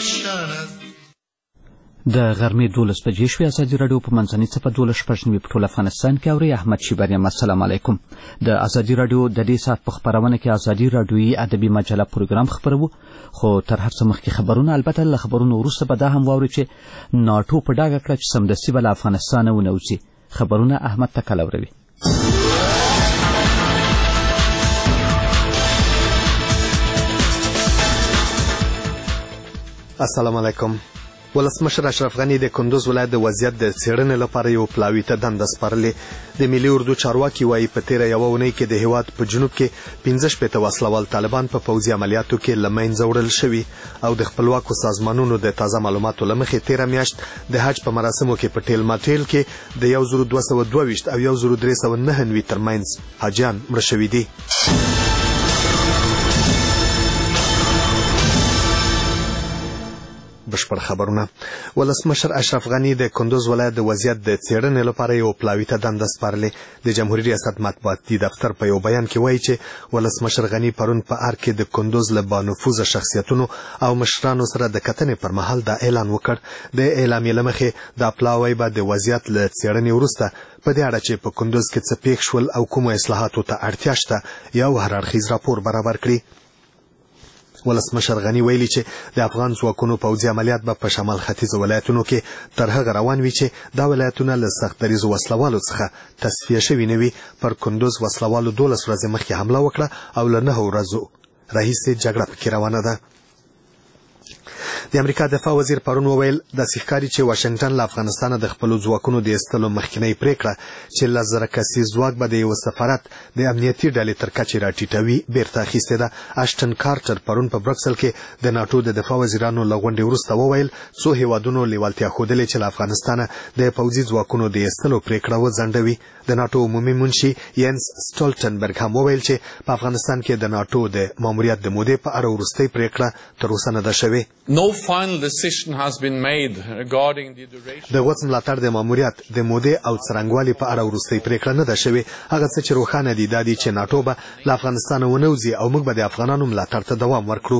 د غرمې 12 بجې شوې. ازادي راډیو په منځنۍ څپه 12 په ټول افغانستان کې اوري. احمد شیبانیم، السلام علیکم. د ازادي راډیو د دې ساعت په خبرونه کې ازادي راډیوي ادبي مجله پروګرام خبرو، خو تر هر څه مخکې خبرونه. البته له خبرونو وروسته به دا هم واوري چې ناټو په ډاګه کړه چې سمدستي به له افغانستانه ونوځي. خبرونه احمد تکلوروي. السلام علیکم. ولسمشر اشرف غنی د کندوز ولایت د وضعیت د څېړنې لپاره یو پلاوي ته دنده سپارلې. د ملي اردو چارواکي وایي په تیره یوه اونۍ کې د هیواد په جنوب کې 15 وسلوال طالبان په پوځي عملیاتو کې له منځه وړل شوي او د خپلواکو سازمانونو د تازه معلوماتو له مخې تیره میاشت د حج په مراسمو کې په ټیل ماټیل کې د 1222 او 1309 ترمنځ حاجیان مړه شوي دي. بشپړ خبرونه. ولسمشر اشرف غنی د کندوز ولایت د وضعیت د څېړنې لپاره یو پلاوي ته دنده سپارلې. د جمهوریت ریاست مطبوعاتي دفتر په یو بیان کې وایي چې ولسمشر غنی پرون په ار کې د کندوز له بانفوذه شخصیتونو او مشرانو سره د کتنې پر مهال دا اعلان وکړ. د اعلامیې له مخې دا پلاوی به د وضعیت له څېړنې وروسته په دې اړه چې په کندوز کې څه پیښ شول او کومو اصلاحاتو ته اړتیا شته یو هر اړخیز راپور برابر کړي. ولسمشر غنی ویلي چې د افغان ځواکونو پوځي عملیات به په شمال ختیځ ولایتونو کې تر هغه روان وي چې دا ولایتونه له سخت دریځو وسلوالو څخه تصفیه شوي نه وي. پر کندوز وسلوالو 12 ورځې مخکې حمله وکړه او له 9 ورځو راهیسې جګړه پکې روانه ده. د امریکا دفاع وزیر پرون وویل داسې ښکاري چې واشنګټن له افغانستانه د خپلو ځواکونو د ایستلو مخکینۍ پریکړه چې 10,000 کسیز ځواک به د یوه سفارت د امنیتي ډلې تر کچې راټیټوي بیرته اخیستې ده. اشټن کارټر پرون په برکسل کې د ناټو د دفاع وزیرانو له غونډې وروسته وویل څو هیوادونو لیوالتیا ښودلې چې له افغانستانه د پوځي ځواکونو د ایستلو پریکړه وځنډوي. د ناټو عمومي منشي ینس سټولټنبرګ هم وویل چې په افغانستان کې د ناټو د ماموریت د مودې په اړه وروستۍ پریکړه تر اوسه نه ده شوې. د غوڅ ملاتړ د ماموریت د مودې او څرنګوالي په اړه وروستۍ پریکړه نه ده شوې. هغه څه چې روښانه دي دا دي چې ناټو به له افغانستانه ونوځي او موږ به د افغانانو ملاتړ ته دوام ورکړو.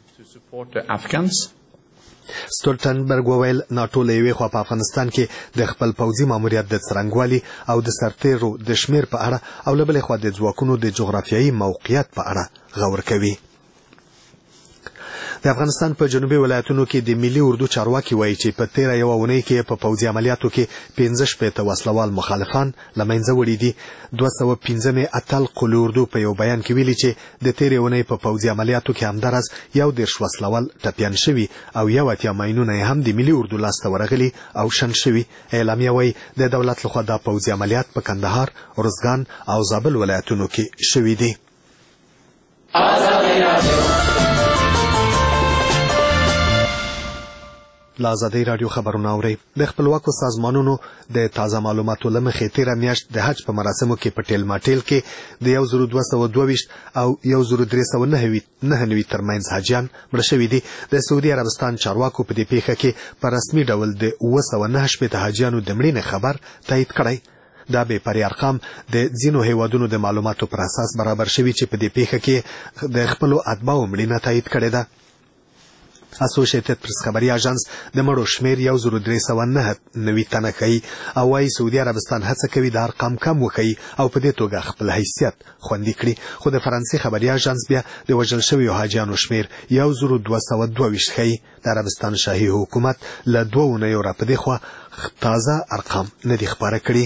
سټولټنبرګ وویل ناټو له یوې خوا په افغانستان کې د خپل پوځي ماموریت د څرنګوالي او د سرتیرو د شمیر په اړه او له بلې خوا د ځواکونو د جغرافیایي موقعیت په اړه غور کوي. د افغانستان په جنوبي ولایتونو کې د ملي اردو چارواکي وایي چې په تیره یوه اونۍ کې په پوځي عملیاتو کې 15 وسلوال مخالفان له منځه وړي دي. 215 اتل قلو اردو په یو بیان کې ویلي چې د تیرې اونۍ په پوځي عملیاتو کې همدارس 11 وسلوال ټپیان شوي او 80 ماینونه هم د ملي اردو لاسته ورغلي او شنډ شوي. اعلامیه وایي د دولت لخوا دا پوځي عملیات په کندهار، ارزګان او زابل ولایتونو کې شوي دي. له ازادۍ راډیو خبرونه اورئ. د خپلواکو سازمانونو د تازه معلوماتو له مخې تیره میاشت د حج په مراسمو کې په ټیل ماټیل کې د 1222 او 1309 ترمنځ حاجیان مړه شوي دي. د سعودي عربستان چارواکو په دې پیښه کې په رسمي ډول د 909 حاجیانو د مړینې خبر تایید کړی. دا به پرې ارقام د ځینو هیوادونو د معلوماتو پر اساس برابر شوي چې په دې پیښه کې د خپلو اتباعو مړینه تایید کړې ده. اسوسییټډ پریس خبري اژانس د مړو شمیر 1309 تنه ښیي او وايي سعودي عربستان هڅه کوي د ارقام کم وښیي او په دې توګه خپل حیثیت خوندي کړي. خو د فرانسې خبري اژانس بیا د وژل شویو حاجیانو شمیر 1222 ښیي. د عربستان شاهي حکومت له 2 اونیو راپدې خوا تازه ارقام نه دي خپاره کړي.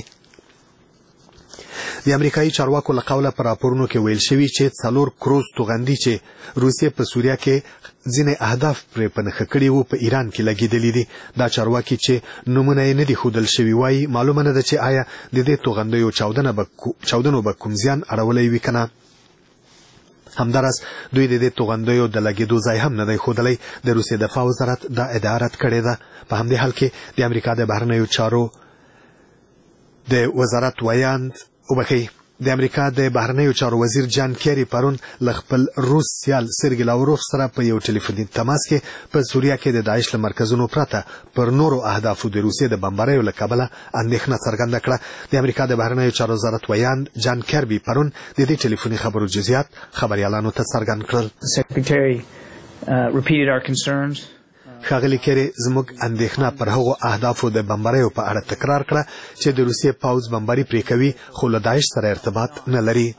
د امریکایي چارواکو له قوله په راپورونو کې ویل شوي چې 4 کروز توغندي چې روسیې په سوریه کې ځینې اهداف پرې په نښه کړي وو په ایران کې لګېدلي دي. دا چارواکي چې نومونه یې نه دي ښودل شوي وایي معلومه نه ده چې آیا د دې توغندیو چاودنو به کوم زیان اړولی وي که نه. همدارس دوی د دې توغندیو د لګېدو ځای هم نه دی ښودلی. د روسیې دفاع وزارت دا ادعا رد کړې ده. په همدې حال کې د امریکا د بهرنیو چارو د وزارت ویاند د امریکا د بهرنیو چارو وزیر جان کیری پرون له خپل روس سیال سرګی لاوروف سره په یو ټلیفوني تماس کې په سوریه کې د داعش له مرکزونو پرته پر نورو اهدافو د روسیې د بمباریو له کبله اندېښنه څرګنده کړه. د امریکا د بهرنیو چارو وزارت ویاند جان کیربي پرون د دې ټلیفوني خبرو جزئیات خبريالانو ته څرګند کړل. ښاغلي کیری زموږ اندېښنه پر هغو اهدافو د بمباریو په اړه تکرار کړه چې د روسیې پوځ بمباري پرې کوي خو له داعش سره ارتباط نه لري.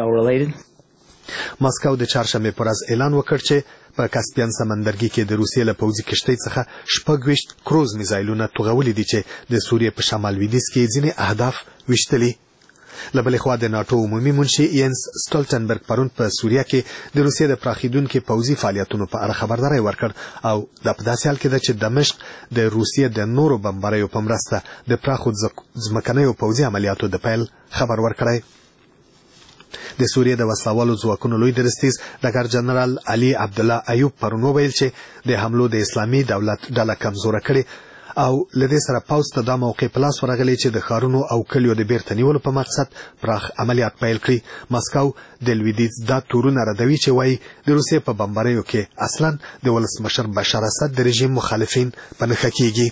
ماسکو د چهارشنبې په ورځ اعلان وکړ چې په کاسپیان سمندرګي کې د روسیې له پوځي کشتۍ څخه 26 کروز میزایلونه توغولي دي چې د سوریې په شمال لویدیځ کې ځینې اهداف ویشتلي. له بلې خوا د ناټو عمومي منشي ینس سټولټنبرګ پرون په سوریه کې د روسیې د پراخیدونکو پوځي فعالیتونو په اړه خبرداری ورکړ او دا په داسې حال کې ده چې دمشق د روسیې د نورو بمباریو په مرسته د پراخو ځمکنیو پوځي عملیاتو د پیل خبر ورکړی. د سوریې د وسلوالو ځواکونو لوی درستیز ډګر جنرال علي عبدالله ایوب پرون وویل چې د حملو د اسلامي دولت ډله کمزوره کړې او لدې سره پوځ ته دا موقع په لاس ورغلی چې د ښارونو او کلیو د بیرته نیولو په مقصد پراخ عملیات پیل کړي. ماسکو د لویدیځ دا تورونه ردوي چې وایي د روسیې په بمباریو کې اصلا د ولسمشر بشار اسد د رژیم مخالفین په نښه کیږي.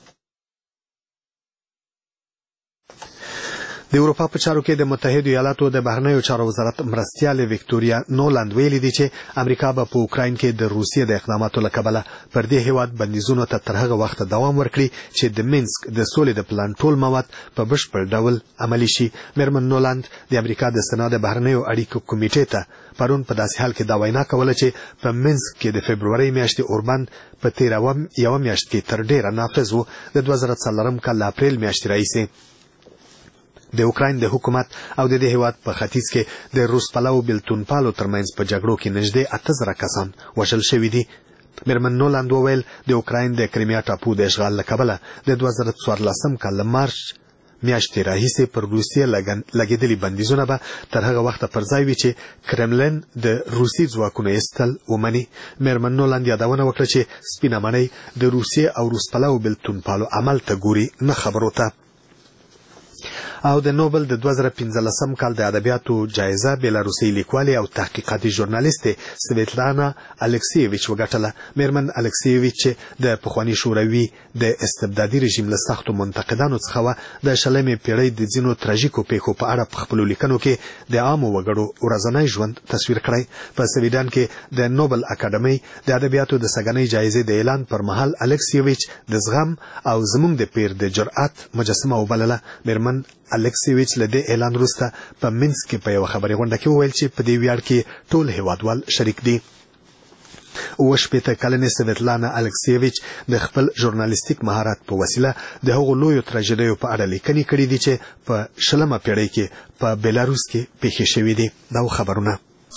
د اروپا په چارو کې د متحده ایالاتو د بهرنیو چارو وزارت مرستیال ویکټوریا نولاند ویلي دي چې امریکا به په اوکراین کې د روسیې د اقداماتو له کبله پر دې هیواد بندیزونو ته تر هغه وخته دوام ورکړي چې د مینسک د سولې د پلان ټول مواد په بشپړ ډول عملي شي. میرمن نولاند د امریکا د سنا د بهرنیو اړیکو کمیټې ته پرون په داسې حال کې دا وینا کوله چې په مینسک کې د فبرورۍ میاشتې اوربند په 13 میاشت کې تر ډیره نافذ و د 2004 کال اپریل میاشتې راهیسې. د اوکراین د حکومت او د دې هیواد په ختیځ کې د روس پلو بلتونپالو ترمنځ په جګړو کې نږدې 8000 کسان وژل شوي دي. میرمن نولاند وویل د اوکراین د کریمیا ټاپو د اشغال له کبله د 2014 کال مارچ میاشتې راهیسې پر روسیې لګېدلي بندیزونه به تر هغه وخته پر ځای وي چې کرملین د روسي ځواکونو ایستل ومني. میرمن نولاند یادونه وکړه چې سپینه مړۍ د روسیې او روس پلو بلتونپالو عمل ته ګوري نه خبرو ته. او د نوبل د 2015 کال د ادبیاتو جایزه بیلاروسي لیکوالې او تحقیقاتي ژورنالیستې سویتلانا الکسیویچ وګټله. میرمن الکسیویچ د پخواني شوروي د استبدادي رژیم له سختو منتقدانو څخه و د 20مې پیړۍ د ځینو تراژیکو پیښو په اړه په خپلو لیکنو کې د عامو وګړو ورځنی ژوند تصویر کړی. په سویډن کې د نوبل اکاډمۍ د ادبیاتو د سږنۍ جایزې د اعلان پر مهال الکسیویچ د زغم او زموږ د پیر د جرأت مجسمه وبلله. میرمن الکسیویچ له دې اعلان وروسته په مینسک کې په یوه خبري غونډه کې وویل چې په دې ویاړ کې ټول هیوادوال شریک دي. 80 کلنې سویتلانا الکسیویچ د خپل ژورنالیستیک مهارت په وسیله د هغو لویو تراژیدیو په اړه لیکنې کړې دي چې په 20مه پیړۍ کې په بیلاروس کې پیښې شوې دي. دا خبرونه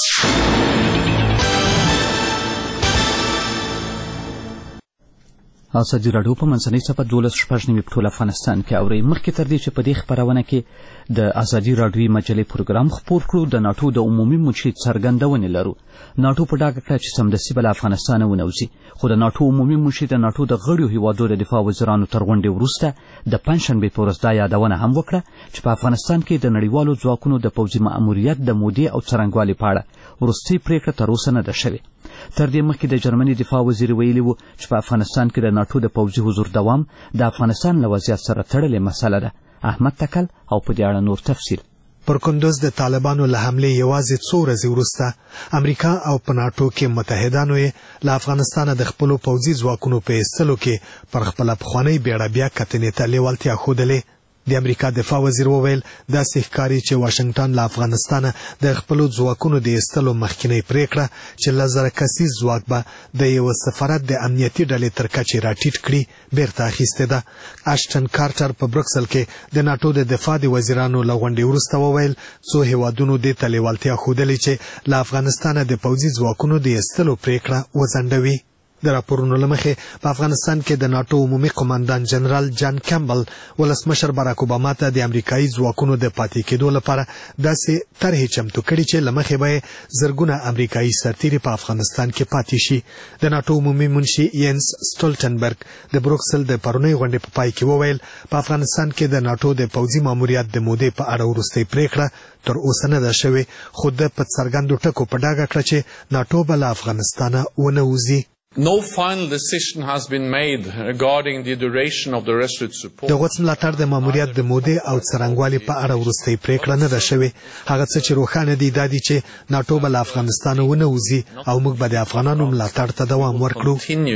ازادي راډیو په منځنۍ صفحه 12 په ټول افغانستان کې اوري. مخکې تر دې چې په دې خبرونه کې د ازادي راډیوي مجلې پروګرام خپور کړو د ناټو د عمومي منشي څرګندونې لرو. ناټو په ډاګه کړه چې سمدستي به له افغانستانه ونوځي، خو د ناټو عمومي منشي د ناټو د غړیو هیوادو د دفاع وزیرانو تر غونډې وروسته د پنجشنبې په ورځ دا یادونه هم وکړه چې په افغانستان کې د نړیوالو ځواکونو د پوځي ماموریت د مودې او څرنګوالي په اړه وروستۍ پریکړه تر اوسه نه ده شوې. تر دې مخکې د جرمني دفاع وزیر ویلي و چې په افغانستان کې د ناټو د پوځي حضور دوام د افغانستان له وضعیت سره تړلې مسله ده. احمد تکل او په دې اړه نور تفصیل. پر کندوز د طالبانو له حملې یوازې څو ورځې وروسته امریکا او په ناټو کې متحدانو یې له افغانستانه د خپلو پوځي ځواکونو په ایستلو کې پر خپله پخوانۍ بیړه بیا کتنې ته لیوالتیا ښودلې. د امریکا دفاع وزیر وویل داسې ښکاري چې واشنګټن له افغانستانه د خپلو ځواکونو د ایستلو مخکینۍ پریکړه چې 1000 کسیز ځواک به د یوه سفارت د امنیتي ډلې تر کچې راټیټ کړي بیرته اخیستې ده. اشټن کارټر په بروکسل کې د ناټو د دفاع د وزیرانو له غونډې وروسته وویل څو هیوادونو دې ته لیوالتیا ښودلې چې له افغانستانه د پوځي ځواکونو د ایستلو پریکړه وځنډوي. د راپورونو له مخې په افغانستان کې د ناټو عمومي قماندان جنرال جان کیمبل ولسمشر باراک اوباما ته د امریکایي ځواکونو د پاتې کېدو لپاره داسې طرحې چمتو کړي چې له مخې به یې زرګونه امریکایي سرتیري په افغانستان کې پاتې شي. د ناټو عمومي منشي ینس سټولټنبرګ د بروکسل د پرونۍ غونډې په پای کې وویل په افغانستان کې د ناټو د پوځي ماموریت د مودې په اړه وروستۍ پریکړه تر اوسه نه ده شوې، خو د په څرګندو ټکو په ډاګه کړه چې ناټو به له افغانستانه ونه وځي. No final decision has been made regarding the duration of the resolute support. د غوڅ ملاتړ د ماموریت د مودې او څرنګوالي په اړه وروستۍ پریکړه نه ده شوې. هغه څه چې روښانه دي دا دي چې ناتو به له افغانستان ونه وځي او موږ به د افغانانو ملاتړ ته دوام ورکړو.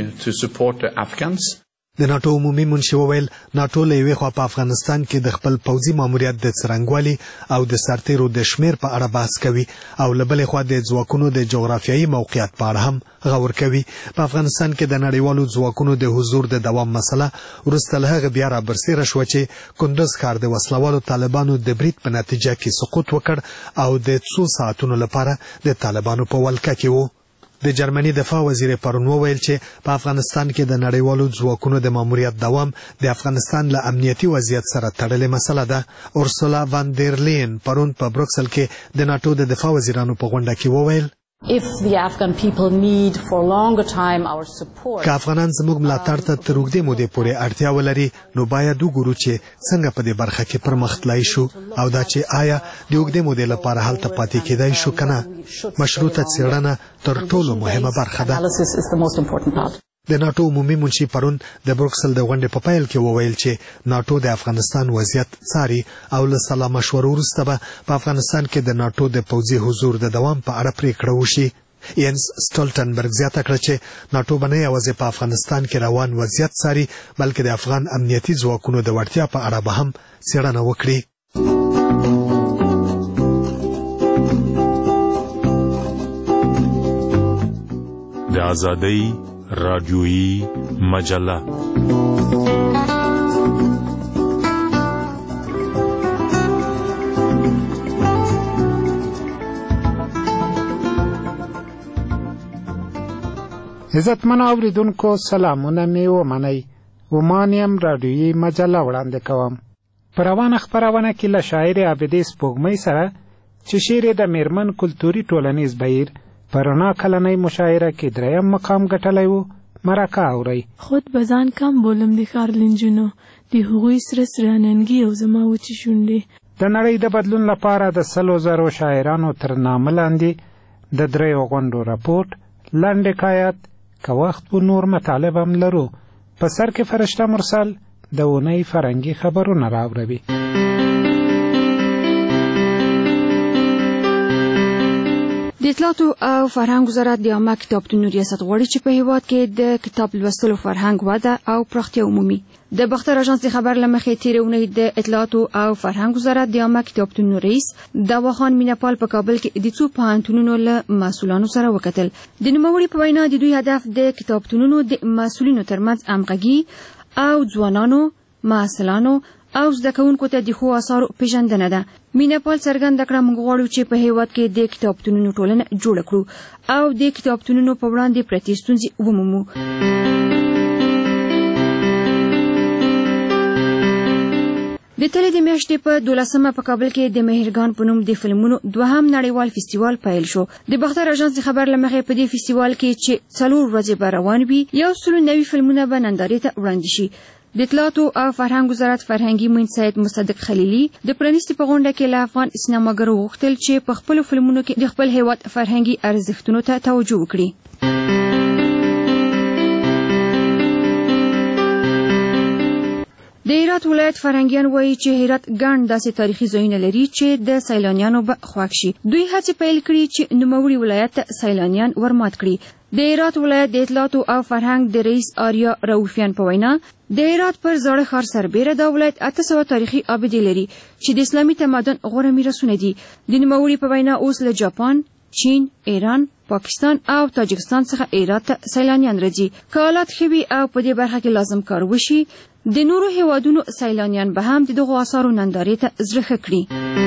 د ناتو عمومي منشي وویل ناتو له یوې خوا په افغانستان کې د خپل پوځي ماموریت د څرنګوالي او د سرتیرو د شمیر په اړه بحث کوي او له بلې خوا د ځواکونو د جغرافیایي موقعیت په اړه هم غور کوي. په افغانستان کې د نړیوالو ځواکونو د حضور د دوام مسله وروسته له هغه بیا رابرسېره شوه چې کندوز ښار د وسلوالو طالبانو د برید په نتیجه کې سقوط وکړ او د څو ساعتونو لپاره د طالبانو په ولکه کې و. د جرمني دفاع وزیر پرون وویل چې په افغانستان کې د نړیوالو ځواکونو د ماموریت دوام د افغانستان له امنیتي وضعیت سره تړلې مسله ده. اورسولا وان دیر لین پرون په بروکسل کې د ناتو د دفاع وزیرانو په غونډه کې وویل If the Afghan people need for longer time our support. که افغانان زموږ ملاتړ ته تر اوږدې مودې پورې اړتیا ولري نو باید وګورو چې څنګه په دې برخه کې پرمخ تلای شو او دا چې آیا د اوږدې مودې لپاره هلته پاتې کېدای شو که نه. مشروطه څېړنه تر ټولو مهمه برخه ده. د ناتو عمومي منشي پرون د بروکسل د غونډې په پیل کې وویل چې ناتو د افغانستان وضعیت څاري او له سلا مشورو وروسته به په افغانستان کې د ناتو د پوځي حضور د دوام په اړه پریکړه وشي. ینس سټولټنبرګ زیاته کړه چې ناتو به نه یوازې په افغانستان کې روان وضعیت څاري بلکې د افغان امنیتي ځواکونو د وړتیا په اړه به هم څېړنه وکړي. د آزادۍ رادیویی مجله عزتمن اوریدونکو سلامونه می ومنئ. ومانیم رادیویی مجله وړاندې کوم. په روانه خپرونه کې له شاعر عابدې سپوږمۍ سره چې شعر د میرمن کلتوري ټولنیز بهیر په رڼا کلنۍ مشاعره کې دریم مقام ګټلی و. مرکه اورئ. خود به ځان کم بولم د ښار لنجونو د هغوی سره سره ننګي او زما وچې شونډې. د نړۍ د بدلون لپاره د 100,000 شاعرانو تر نامه لاندې د 3 غونډو راپورټ لنډ حکایت که وخت و نور مطالب هم لرو. په سر کې فرشته مرسل د اونۍ فرهنګي خبرونه راوړوي. د اطلاعاتو او فرهنګ وزارت د عامه کتابتونونو ریاست غواړي چې په هیواد کې د کتاب لوستلو فرهنګ وده او پراختیا عمومي. د باختر اژانس د خبر له مخې تېرې اونۍ د اطلاعاتو او فرهنګ وزارت د عامه کتابتونونو رئیس داواخان میناپال په کابل کې د څو پوهنتونونو له مسؤلانو سره وکتل. د نوموړي په وینا د دوی هدف د کتابتونونو د مسؤلینو ترمنځ همغږي او ځوانانو محصلانو او زده کوونکو ته د ښو اثارو پیژندنه ده. میناپال څرګنده کړه موږ غواړو چې په هیواد کې د کتابتونونو ټولنه جوړه کړو او د کتابتونونو په وړاندې پرتې ستونزې ومومو. د تلې د میاشتې په 12مه په کابل کې د مهرګان په نوم د فلمونو دوهم نړیوال فستیوال پیل شو. د باختر اژانس د خبر له مخې په دې فستیوال کې چې 4 ورځې به روان وي 190 فلمونه به نندارې ته وړاندې شي. د اطلاعاتو او فرهنګ وزارت فرهنګي معین سید مصدق خلیلي د پرانیستي په غونډه کې له افغان سینماګرو غوښتل چې په خپل فلمونو کې د خپل هیواد فرهنګي ارزښتونو ته توجه وکړي. د هرات ولایت فرهنګیان وایي چې هرات ګڼ داسې تاریخي ځایونه لري چې د سیلانیانو به خوښ شي. دوی هڅې پیل کړي چې نوموړي ولایت ته سیلانیان ورمات کړي. د هرات ولایت د اطلاعاتو او فرهنګ د رئیس آریا رؤفیان په وینا د هرات پر زاړه ښار سربیره دا ولایت 800 تاریخي ابدې لري چې د اسلامي تمدن غوره میراثونه دي. د نوموړي په وینا اوس له جاپان، چین، ایران، پاکستان او تاجکستان څخه هرات ته سیلانیان راځي. که حالات ښه وي او په دې برخه کې لازم کار وشي د نورو هیوادونو سیلانیان به هم د دغو آثارو نندارې ته زړه ښه کړي.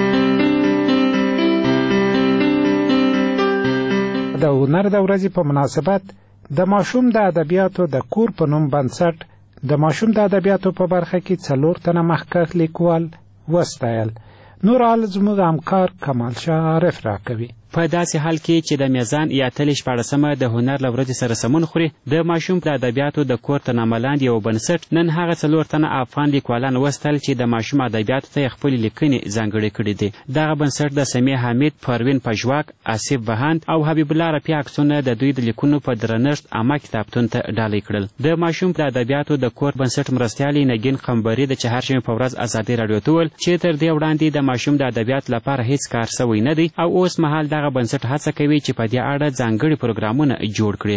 د هنر د ورځې په مناسبت د ماشوم د ادبیاتو د کور په نوم بنسټ د ماشوم د ادبیاتو په برخه کې 4 تنه مخکښ لیکوال وستایل. نور حال زموږ همکار کمال شاه عارف راکوي. په داسې حال کې چې د میزان یا تلې 14مه د هنر له ورځې سره سمون خوري، د ماشوم د ادبیاتو د کور تر نامه لاندې یو بنسټ نن هغه 4 تنه افغان لیکوالان وستل چې د ماشوم ادبیاتو ته خپل لیکنې ځانګړې کړې دي. دغه بنسټ د سمیع حمید، پروین پژواک، آصف بهاند او حبیب الله رفیع عکسونه د دوی د لیکنو په درنښت عامه کتابتون ته ډالۍ کړل. د ماشوم د ادبیاتو د کور بنسټ مرستیالې نګین قمبري د چهارشنبې په ورځ ازادي راډیو ته وویل چې تر دې وړاندې د ماشوم د ادبیاتو لپاره هیڅ کار سوی نه دی او اوس مهال دغه بنسټ هڅه کوي چې په دې اړه ځانګړي پروګرامونه جوړ کړي.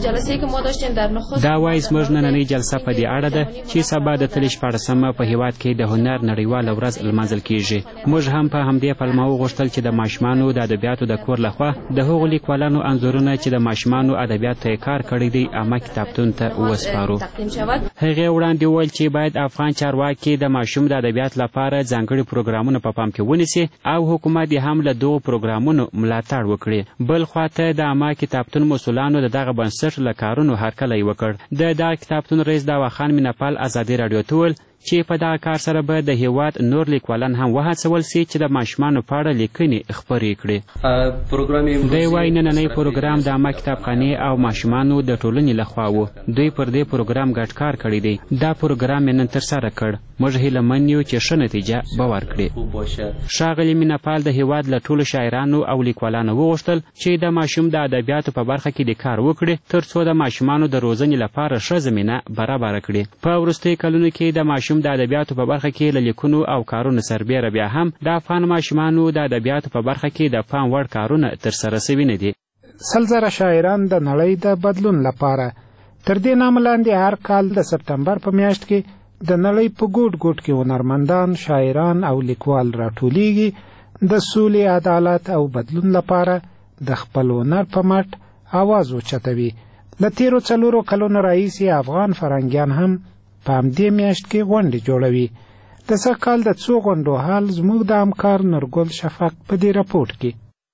دا وایي زموږ نننۍ جلسه په دې اړه ده چې سبا د تلې 14مه په هیواد کې د هنر نړیواله ورځ لمانځل کیږي. موږ هم په همدې پلمه وغوښتل چې د ماشومانو د ادبیاتو د کور لخوا د هغو لیکوالانو انځورونه چې د ماشومانو ادبیاتو ته کار کړی دی عامه کتابتون ته وسپارو. هغې وړاندې وویل چې باید افغان چارواکي د ماشوم د ادبیاتو لپاره ځانګړي پروګرامونه په پام کې ونیسي او حکومت یې هم له دغو پروګرامونو ملاتړ وکړي. بل خواته د عامه کتابتون مسؤلانو د دغه بنسټ له کارونو هرکلی وکړ. د دغه کتابتون رئیس داواخان مینهپال ازادي راډیو ته وویل چې په دغه کار سره به د هیواد نور لیکوالان هم وهڅول سي چې د ماشومانو په اړه لیکنې خپرې کړي. دی وایي نننی پروګرام د عامه کتابخانې او ماشومانو د ټولنې لخوا و. دوی پر دې پروګرام ګډ کار کړی دی. دا پروګرام یې نن ترسره کړ. موږ هیلهمن یو چې ښه نتیجه به ورکړي. ښاغلي مینهپال د هیواد له ټولو شاعرانو او لیکوالانو وغوښتل چې د ماشوم د ادبیاتو په برخه کې د کار وکړي تر څو د ماشومانو د روزنې لپاره ښه زمینه برابره کړي. په وروستیو کلونو کې د ماشوم د ادبیاتو په برخه کې له لیکنو او کارونو سربیره بیا هم د افغان ماشومانو د ادبیاتو په برخه کې د پام وړ کارونه ترسره سوي نه دي. 100,000 شاعران د نړۍ د بدلون لپاره تر دې نامه لاندې هر کال د سپتمبر په میاشت کې د نړۍ په ګوټ ګوټ کې هنرمندان، شاعران او لیکوال راټولیږي د سولې، عدالت او بدلون لپاره د خپل هنر په مټ आवाज اوچتوي. له تیرو 4 کلونو راهیسې افغان فرهنګیان هم په همدې میاشت کې غونډې جوړوي. د سږ کال د څو غونډو حال زموږ د همکار نورګل شفق په دې راپورټ کې.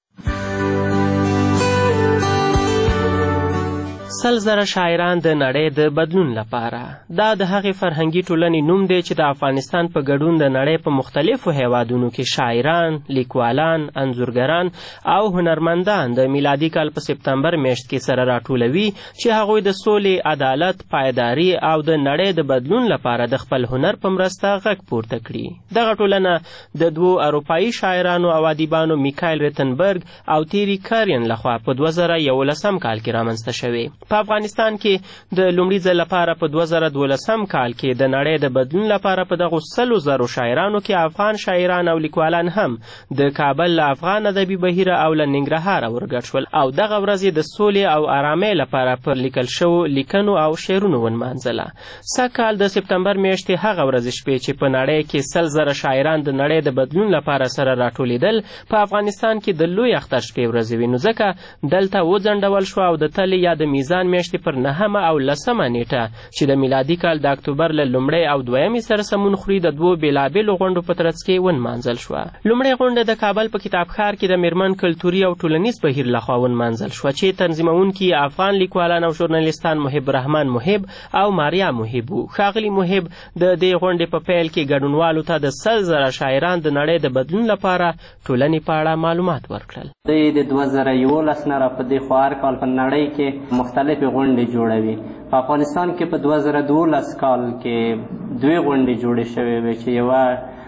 100,000 شاعران د نړۍ د بدلون لپاره دا د هغې فرهنګي ټولنې نوم دی چې د افغانستان په ګډون د نړۍ په مختلفو هیوادونو کې شاعران، لیکوالان، انځورګران او هنرمندان د میلادي کال په سپتمبر میاشت کې سره راټولوي چې هغوی د سولې، عدالت، پایداري او د نړۍ د بدلون لپاره د خپل هنر په مرسته غږ پورته کړي. دغه ټولنه د 2 اروپایي شاعرانو او ادیبانو میکایل ریتنبرګ او تیری کارین لخوا په 2011 کال کې رامنځته شوې. په افغانستان کې د لومړي ځل لپاره په 2012 کال کې د نړۍ د بدلون لپاره په دغو 100,000 شاعرانو کې افغان شاعران او لیکوالان هم د کابل له افغان ادبي بهیره او له ننګرهاره ورګډ شول او دغه ورځ د سولې او آرامۍ لپاره پر لیکل شوو لیکنو او شعرونو ونمانځله. سږکال د سپتمبر میاشتې هغه ورځې شپې چې په نړۍ کې 100,000 شاعران د نړۍ د بدلون لپاره سره راټولېدل په افغانستان کې د لوی اختر شپې ورځې وي، نو ځکه دلته وځنډول شو او د تلې یا د میزان میاشتې پر 9 او 10 نیټه چې د میلادي کال د اکتوبر له لومړۍ او دویمې سره سمون خوري د 2 بېلابېلو غونډو په ترڅ کې ونمانځل شوه. لومړۍ غونډه د کابل په کتابښار کې د میرمن کلتوري او ټولنیز بهیر لخوا ونمانځل شوه چې تنظیمونکي افغان لیکوالان او ژورنالیستان محب رحمان محب او ماریا محب وو. ښاغلي محب د دې غونډې په پیل کې ګډونوالو ته د 100,000 شاعران د نړۍ د بدلون لپاره ټولنې په اړه معلومات ورکړل. دوی د 2011 نه را په دې خوا هر کال په نړۍ کې مختلفې غونډې جوړوي. په افغانستان کې په 2012 کال کې 2 غونډې جوړې شوې وې چې یوه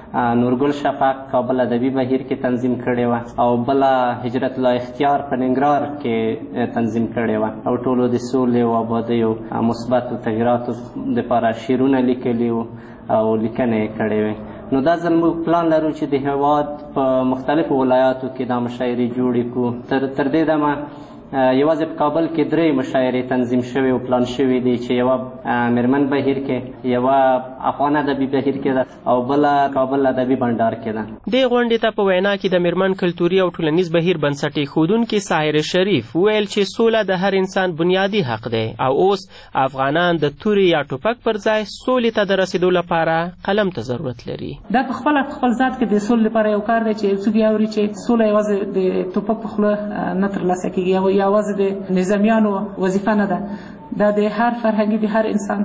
نورګل شفق کابل ادبي بهیر کې تنظیم کړې وه او بله هجرت الله اختیار په ننګرهار کې تنظیم کړې وه او ټولو د سولې او آبادیو مثبتو تغییراتو دپاره شعرونه لیکلي وو او لیکنې یې کړې وې. نو دا ځل موږ پلان لرو چې د هېواد په مختلفو ولایاتو کې دا مشاعرې جوړې کړو. تر دې دمه یوازې په کابل کې 3 مشاعرې تنظیم شوې او پلان شوې دي چې یوه میرمن بهیر کې، یوه افغان ادبي بهیر کې ده او بله کابل ادبي بنډار کې ده. دې غونډې ته په وینا کې د میرمن کلتوري او ټولنیز بهیر بنسټ ایښودونکي ساحر شریف ویل چې سوله د هر انسان بنیادي حق دی او اوس افغانان د تورې یا ټوپک پر ځای سولې ته د رسېدو لپاره قلم ته ضرورت لري. دا په خپل ذات کې د سولې لپاره یو کار دی چې څوک یې اوري چې سوله یوازې د ټوپک په خوله نه ترلاسه کېږي، یوازې د نظامیانو وظیفه نه ده. دا د هر فرهنګي د هر انسان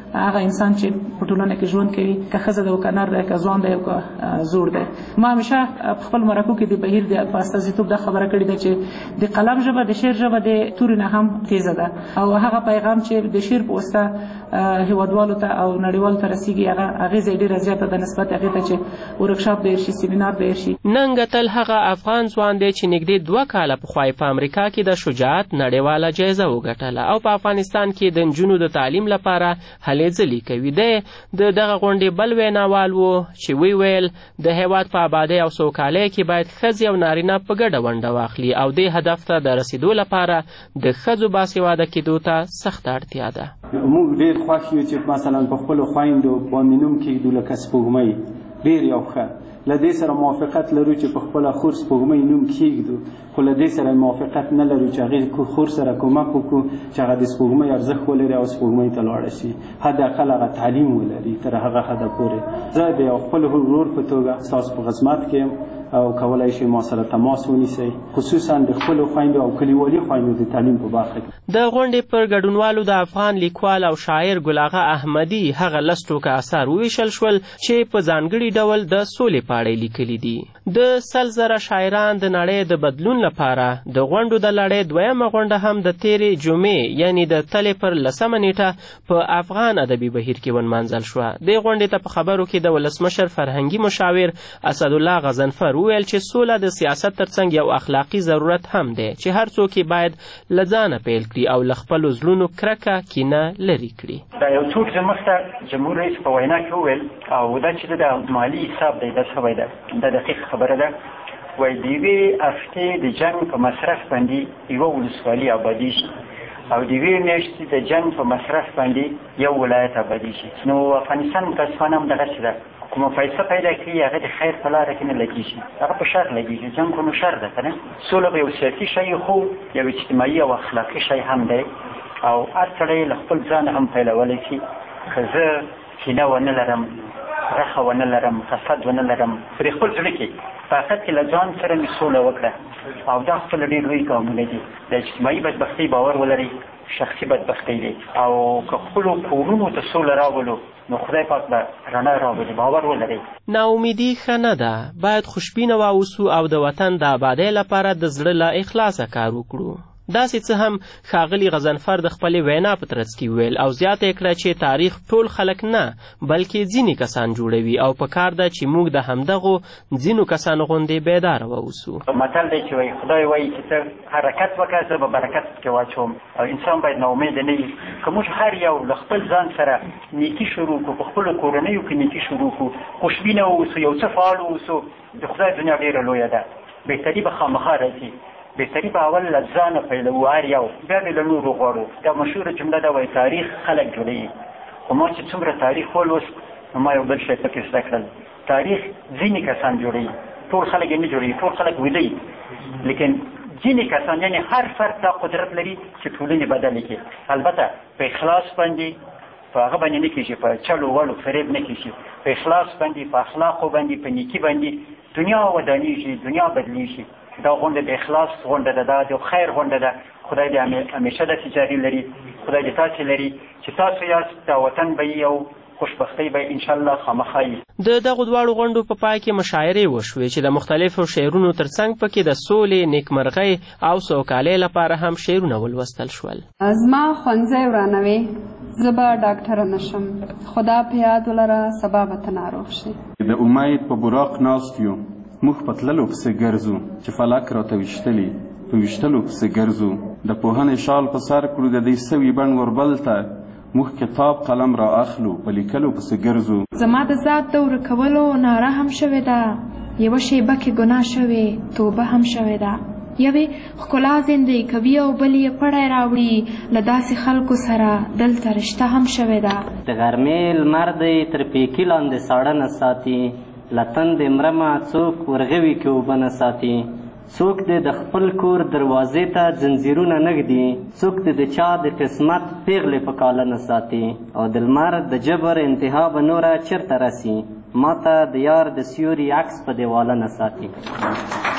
هغه انسان چې په ټولنه کې ژوند کوي، که ښځه ده او که نر دی، که ځوان دی او که زوړ دی. ما همیشه په خپل مرکو کې د بهیر په استازیتوب دا خبره کړې ده چې د قلم ژبه، د شعر ژبه د تورې نه هم تیزه ده، او هغه پیغام چې د شعر په واسطه هیوادوالو ته او نړیوالو ته رسیږي هغه اغېزه ډېره زیاته ده نسبت هغې ته چې ورکشاپ دیر شي، سیمینار دیر شي. ننګ تل هغه افغان ځوان دی چې نږدې 2 کاله پخوا په امریکا کې د شجاعت نړیواله جایزه وګټله او په افغانستان کې د نجونو د تعلیم لپاره هلې ځلې کوي. دی د دغه غونډې بل ویناوال و چې ویل د هیواد په آبادۍ او سوکالۍ کې باید ښځې او نارینه په ګډه ونډه واخلي او دې هدف ته د رسیدو لپاره د ښځو باسواده کېدو ته سخته اړتیا ده. موږ ډېر خوښ یو چې مثلا په خپلو خویندو باندې نوم کېږدو لکه سپوږمۍ، ډېر یو ښه. له دې سره موافقت لرو چې په خپله خور سپوږمۍ نوم کېږدو، خو له دې سره موافقت نه لرو چې هغې خور سره کومک وکړو چې هغه د سپوږمۍ ارزښت ولري او سپوږمۍ ته لاړه شي، حداقل هغه تعلیم ولري تر هغه حده پورې. زه د یو خپل ورور په توګه ستاسو په خدمت کې یم او کولی شئ ما سره تماس ونیسئ، خصوصا د خپلو خویندو او کلیوالي خویندو د تعلیم په برخه کې. د غونډې پر ګډونوالو د افغان لیکوال او شاعر ګل اغا احمدي هغه 10 ټوکه اثار وویشل شول چې په ځانګړي ډول د سولې په اړه لیکلي دي. د 100,000 شاعران د نړۍ د بدلون لپاره د غونډو د لړۍ 2مه غونډه هم د تېرې جمعې یعنې د تلې پر 10مه نیټه په افغان ادبي بهیر کې ونمانځل شوه. دې غونډې ته په خبرو کې د ولسمشر فرهنګي مشاور اسدالله غضنفر وویل چې سوله د سیاست ترڅنګ یو اخلاقي ضرورت هم دی چې هر څوک یې باید له ځانه پیل کړي او له خپلو زړونو کرکه کینه لرې کړي. دا یو څوک زموږ جمهور رئیس په وینا کې وویل او دا چې د مالي حساب دی دا سوی ده، دا دقیق خبره ده. وایي د یوې هفتې د جنګ په مصرف باندې یوه ولسوالي ابادېږي او د یوې میاشتې د جنګ په مصرف باندې یو ولایت ابادېږي. نو افغانستان متاسفانه همدغسې ده، کومه پیسه پیدا کړي هغه د خیر په لاره کې نه لګېږي، هغه په شر لګېږي. جنګ خو نو شر ده که نه؟ سوله به یو سیاسي شی خو یو اجتماعي او اخلاقي شی هم دی او هر سړی له خپل ځانه هم پیلولی شي. که زه کینه ونه لرم، رخه ونه لرم، حسد ونه لرم، پرې خپل زړه کې په حقیقت کې له ځان سره مې سوله وکړه او دا خپل ډېر لوی ګامونه دي. د اجتماعي بدبختۍ باور ولري، شخصي بدبختۍ دی، او که خپلو کورونو ته سوله راولو نو خدای پاک به رڼا راولي، باور ولري. ناامیدي ښه نه ده، باید خوشبینه واوسو او د وطن د آبادۍ لپاره د زړه له اخلاصه کار وکړو. داسې څه هم ښاغلي غضنفر د خپلې وینا په ترڅ کې وویل او زیاته یې کړه چې تاریخ ټول خلک نه بلکې ځینې کسان جوړوي او پکار ده چې موږ د همدغو ځینو کسانو غوندې بیداره واوسو. متل دی چې وایي خدای وایي چې ته حرکت وکړه زه به برکت پکې واچوم او انسان باید ناامیده نه وي. که موږ هر یو له خپل ځان سره نیکي شروع کړو، په خپلو کورنیو کې نیکي شروع کړو، خوشبینه واوسو، یو څه فعال واوسو، د خدای دنیا ډېره لویه ده. بهتري به خامخا راځي. بهتري به اول له ځانه پیلوو هر یو، بیا به له نورو غواړو. دا مشهوره جمله ده، وایي تاریخ خلک جوړوي. خو ما چې څومره تاریخ ولوست نو ما یو بل شی پکې زده کړل. تاریخ ځینې کسان جوړوي، ټول خلک یې نه جوړوي، ټول خلک ویده وي، لیکن ځینې کسان یعنې هر فرد دا قدرت لري چې ټولنې بدلې کړي. البته په اخلاص باندې په هغه باندې نه کېږي، په چلو ولو فریب نه کېږي، په اخلاص باندې، په اخلاقو باندې، په نیکي باندې دنیا ودانېږي، دنیا بدلېږي. دا غونډه د اخلاص غونډه ده، دا د خیر غونډه ده. خدای دې همیشه داسې جاري لري، خدای دې تاسې لري چې تاسو یاست، دا وطن به یې او خوشبختۍ به انشاءالله خامخا وي. د دغو دواړو غونډو په پای کې مشاعرې وشوې چې د مختلفو شعرونو ترڅنګ پکې د سولې، نیکمرغۍ او سوکالۍ لپاره هم شعرونه ولوستل شول. زما ښوونځی ورانوي، زه به ډاکټره نشم، خدا په یاد ولره سبا به ته ناروغ شي. د امید په براق ناست یو، موږ په تللو پسې ګرځو چې فلک راته ویشتلي، په ویشتلو پسې ګرځو. د پوهنې شال په سر کړو د دې سوي بڼ وربل ته، موږ کتاب قلم را اخلو، په لیکلو پسې ګرځو. زما د ذات د ورکولو ناره هم شوې ده، یوه شیبه کې ګناه شوې توبه هم شوې ده. یوې ښکلا زندې کوي او بل یې پړی راوړي، له داسې خلکو سره دلته رشته هم شوې ده. د غرمې لمر دی تر پیکي لاندې ساړه نه ساتي، له تندې مرمه څوک ورغوي کې اوبه نه ساتي. څوک دې د خپل کور دروازې ته ځنځیرونه نه ږدي، څوک دې د چا د قسمت پیغلې په کاله نه ساتي. او د لمر د جبر انتها به نوره چېرته رسي، ما ته د یار د سیوري عکس په دیواله نه ساتي.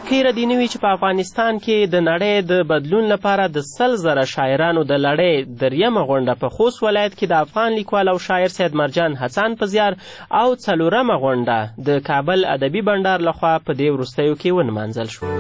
خیره دې نه وي چې په افغانستان کې د نړۍ د بدلون لپاره د 100,000 شاعرانو د لړۍ دریمه غونډه په خوست ولایت کې د افغان لیکوال او شاعر سید مرجان حسن په زیار او 4مه غونډه د کابل ادبي بنډار لخوا په دې وروستیو کې ونمانځل شو.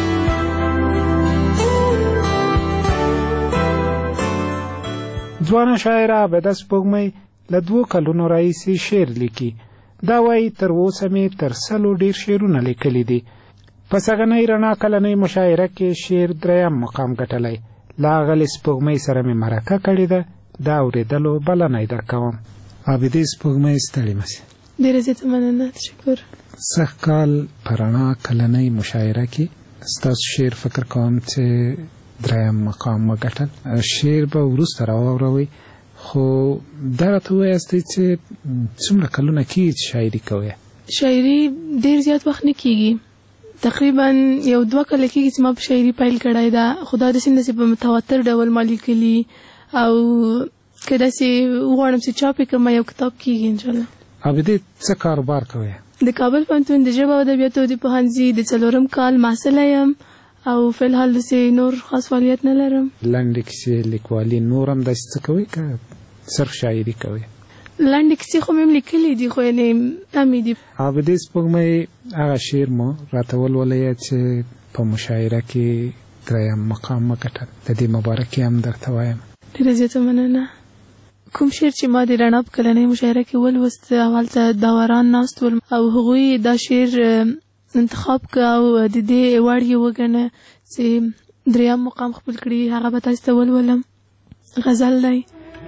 ځوانه شاعره عابده سپوږمۍ له 2 کلونو راهیسې شعر لیکي. دا وایي تر اوسه مې تر 100 ډېر شعرونه لیکلي دي. په سږنۍ رڼا کلنۍ مشاعره کې شعر 3م مقام ګټلی. له هغلې سپوږمۍ سره مې مرکه کړې ده. دا اورېدلو بلنه یې درکوم. عابدې سپوږمۍ ستړې مه سې. ډېره زیاته مننه. تشکر. سږ کال په رڼا کلنۍ مشاعره کې ستاسو شعر فکر کوم چې 3م مقام وګټل. شعر به وروسته راواوروئ، خو دغه ته ووایاستئ چې څومره کلونه کېږي چې شاعري کوئ؟ شاعري ډېر زیات وخت نه کېږي، تقریبا 1-2 کاله کېږي چې ما په شاعري پیل کړی ده. خو دا داسې په متواتر ډول ما لیکلي او که داسې وغواړم چې چاپ یې کړم یو کتاب کېږي انشاءالله. عابدې څه کاروبار کوئ؟ د کابل پوهنتون د ژبو او ادبیاتو د پوهنځي د 4م کال محصله یم او فلحال داسې نور خاص فعالیت نه لرم. لنډې کیسې لیکوالي نور هم داسې څه کوئ که صرف شاعري کوئ؟ لنډې کیسې خو مې هم لیکلي دي، خو یعنې دا مې دي. عابدې سپوږمۍ هغه شعر مو راته ولولئ چې په مشاعره کې 3م مقام وګټل. د دې مبارکي هم درته وایم. ډېره زیاته مننه. کوم شعر چې ما د رڼا په کلنۍ مشاعره کې ولوست، هلته داوران ناست ول او هغوی دا شعر انتخاب که او د دې وړ یې وګڼه چې 3م مقام خپل کړي. هغه به تاسو ته ولولم. غزل دی: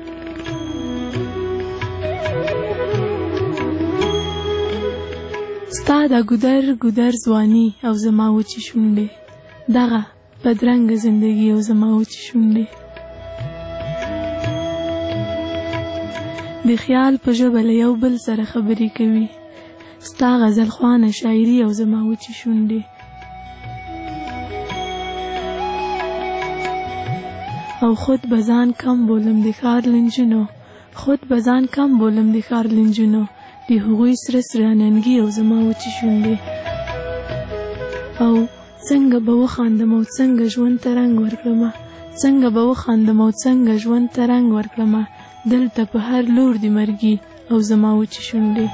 ستا دا ګودر ګودر ځواني او زما وچې شونډې، دغه بدرنګه زندګي او زما وچې شونډې، د خیال په ژبه له یو بل سره خبرې کوي، ستا غزل خوانه شاعري او زما وچې شونډې. او خود بزان کم بولم د ښار لنجونو، خود بزان کم بولم د ښار لنجونو، د هغوی سره سره ننګي او زما وچې شونډې. او څنګه به وخاندم او څنګه ژوند ته رنګ ورکړمه، څنګه به وخاندم او څنګه ژوند ته رنګ ورکړمه، دلته په هر لور د مرګي او زما وچې شونډې.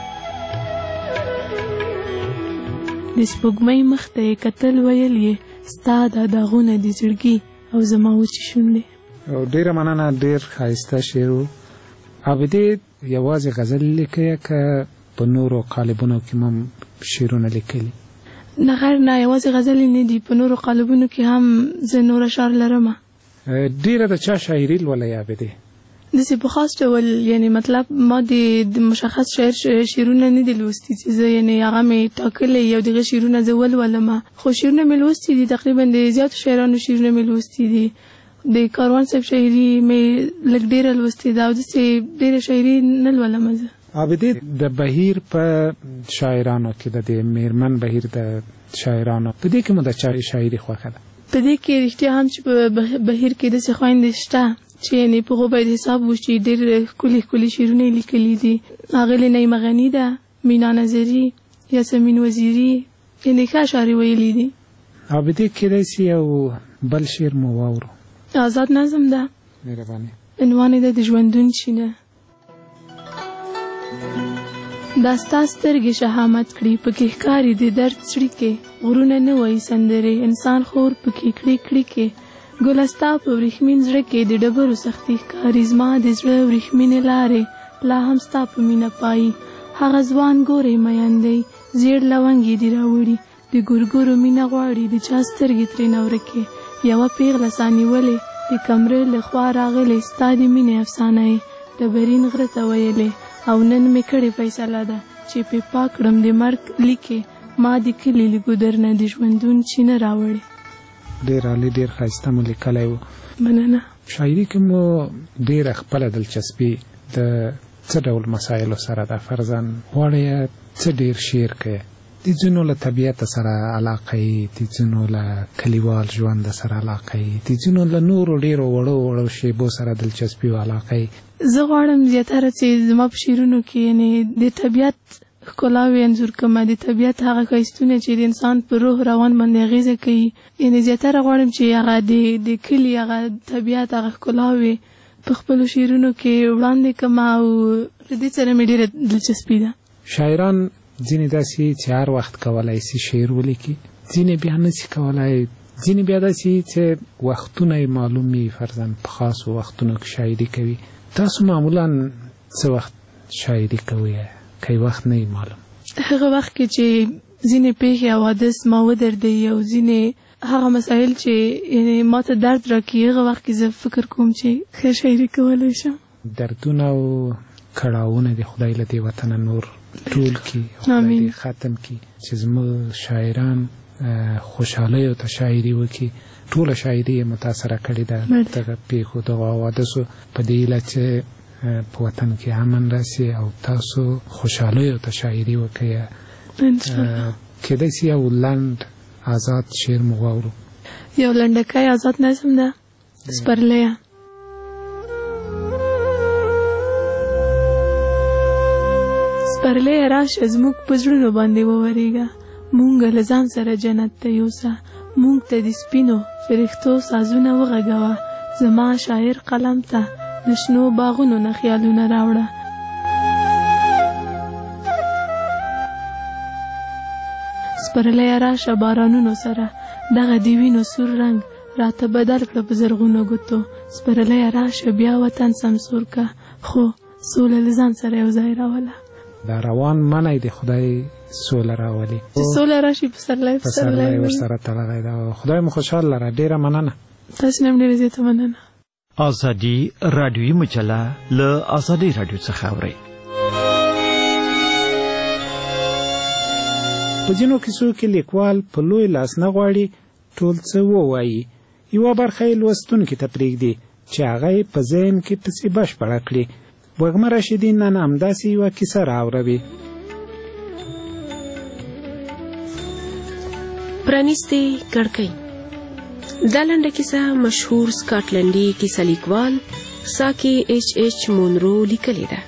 د سپوږمۍ مخ ته یې کتل ویل یې ستا دا داغونه د زړګي او زما وچې شونډې. ډېره مننه، ډېر ښایسته شعر و. عابدې یوازې غزل لیکئ که په نورو قالبونو کې هم شعرونه لیکلي؟ نه خیر نه، یوازې غزلې نه دي، په نورو قالبونو کې هم زه نور اشعار لرم. ډېره د چا شاعري لولئ عابدې؟ داسې په خاص ډول، یعنې مطلب ما د مشخص شاعر شعرونه نه دي لوستي چې زه یعنې هغه مې ټاکلی یو دغه شعرونه زه ولولم، خو شعرونه مې لوستي دي، تقریبا د زیاتو شاعرانو شعرونه مې لوستي دي. د کاروان صاحب شاعري مې لږ ډېره لوستې ده او داسې ډېره شاعري نه لولم زه. عابدې د بهیر په شاعرانو کې، د دې میرمن بهیر د شاعرانو په دې کې مو د چا شاعري خوښه ده؟ په دې کې رښتیا هم چې په بهیر کې داسې خویندې شته چې یعنې په هغو باید حساب وشي، ډېر ښکلي ښکلي شعرونه یې لیکلي دي. هغې نعیمه غني ده، مینا نظري، یاسمین وزیري، یعنې ښه اشعار یې ویلي دي. عابدې کېدای شي یو بل شعر مو واورو؟ آزاد نظم ده، مهرباني. عنوان یې ده د ژوندون چینه. دا ستا سترګې شهامت کړي، پکې ښکاري د درد څړیکې، غرونه نه وایي سندرې، انسان خور پکې کړي کړیکې، ګله ستا په وریښمین زړه کې د ډبرو سختي ښکاري، زما د زړه وریښمینې لارې لا هم ستا په مینه پایي. هغه ځوان ګورې میین دی، زیړ لونګ یې دي راوړي، د ګورګورو مینه غواړي، د چا سترګې ترېنه ورکې، یوه پیغله سا نیولې، د کمرې له خوا راغلې، ستا د مینې افسانه یې ډبرین غره ته ویلې، او نن مې کړې فیصله ده چې پې پاک کړم د مرګ لیکې، ما د کلي له ګودر نه د ژوندون چینه راوړې. ډېر عالي، ډېر ښایسته مو لیکلی و. مننه. شاعري کې مو ډېره خپله دلچسپي د څه ډول مسایلو سره ده؟ فرضاً غواړئ څه ډېر شعر کوئ؟ د ځینو له طبیعت سره علاقه یې، د ځینو له کلیوال ژوند سره علاقه یې، د ځینو له نورو ډېرو وړو وړو شیبو سره دلچسپي او علاقه یې. زه غواړم زیاتره چې زما په شعرونو کې یعنې د طبیعت ښکلاوې انځور کړم، د طبیعت هغه ښایستونه چې د انسان په روح روان باندې اغېزه کوي. یعنې زیاتره غواړم چې هغه د کلي هغه طبیعت هغه ښکلاوې په خپلو شعرونو کې وړاندې کړم او له دې سره مې ډېره دلچسپي ده. شاعران ځینې داسې چې هر وخت کولی شي شعر ولیکي، ځینې بیا نشي کولی، ځینې بیا داسې چې وختونه یې معلوم وي، فرضاً په خاصو وختونو کې شاعري کوي. تاسو معمولاً څه وخت شاعري کوئ که وخت نه یې معلوم؟ هغه وخت کې چې ځینې پیښې او حادث ما ودردوي او ځینې هغه مسایل چې یعنې ما ته درد راکړي، هغه وخت کې زه فکر کوم چې ښه شاعري کولی شم. دردونه او کړاوونه د خدای له دې وطنه نور ټول کړي، خدای دې ختم کړي چې زموږ شاعران خوشحالیو ته شاعري وکړي. ټوله شاعري یې متاثره کړې ده دغه پیښو دغه حوادثو په دې هیله چې په وطن کې امن راسي او تاسو خوشحالیو ته شاعري وکړئ. کېدای شي یو لنډ آزاد شعر مو واورو. یو لنډکی آزاد نظم ده. سپرلیه. سپرلیه راشه زموږ په زړونو باندې وورېږه، مونږ له ځان سره جنت ته یوسه، مونږ ته د سپینو فرښتو سازونه وغږوه، زما شاعر قلم ته د شنو باغونو نه خیالونه راوړه. سپرلیه راشه بارانونو سره دغه د وینو سور رنګ راته بدل کړه په زرغونو ګوتو. سپرلیه راشه بیا وطن سمسور که، خو سوله له ځان سره یو ځای راوله. دا روان منی د خدای سوله راولي، چې سوله راشي پسرلی ورسره تړلی ده. خدای مو خوشحال لره. ډېره مننه. تاسو نه هم ډېره زیاته مننه. ازادي رادیویي مجله له ازادي رادیو څخه اورئ. په ځینو کیسو کې لیکوال په لوی لاس نه غواړي ټول څه ووایي، یوه برخه یې لوستونکي ته پرېږدي چې هغه یې په ذهن کې پسې بشپړه کړي. وږمه راشدین نن همداسې یوه کیسه راوروي. پرانیستې کړکۍ. دا لنډه کیسه مشهور سکاټلنډي کیسه لیکوال ساکي ایچ مونرو لیکلې ده.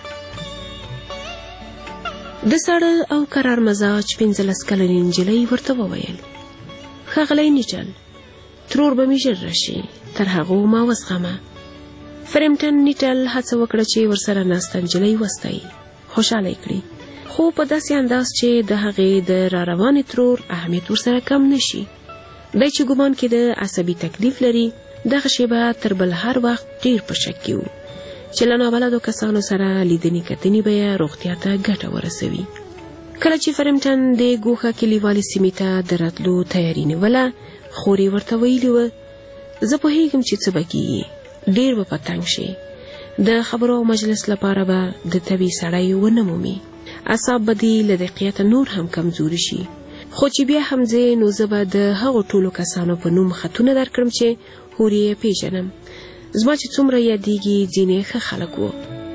د ساړه او قرار مزاج 15 کلنې نجلۍ ورته وویل: ښاغلی نیټل، ترور به مې ژر راشي، تر هغو ما وزغمه. فرمټن نیټل هڅه وکړه چې ورسره ناسته نجلۍ وستایي، خوشحاله کړي، خو په داسې انداز چې د هغې د را روانې ترور اهمیت ورسره کم نشي. دی چې ګمان کې د عصبي تکلیف لري، دغه شیبه تر بل هر وخت ډیر په شک کې و چې له نابلدو کسانو سره لیدنې کتنې به یې روغتیا ته ګټه ورسوي. کله چې فرمټن د ګوښه کلیوالې سیمې ته د راتلو تیاري نیوله، خور یې ورته ویلي وه: زه پوهېږم چې څه به کېږي، ډېر به په تنګ شي، د خبرو او مجلس لپاره به د طبي سړی ونه مومي، اعصاب به دې له دقیقته نور هم کمزوري شي. خو چې بیا هم ځې نو زه به د هغو ټولو کسانو په نوم خطونه درکړم چې هورې یې پیژنم. زما چې څومره یادېږي ځینې ښه خلک وو.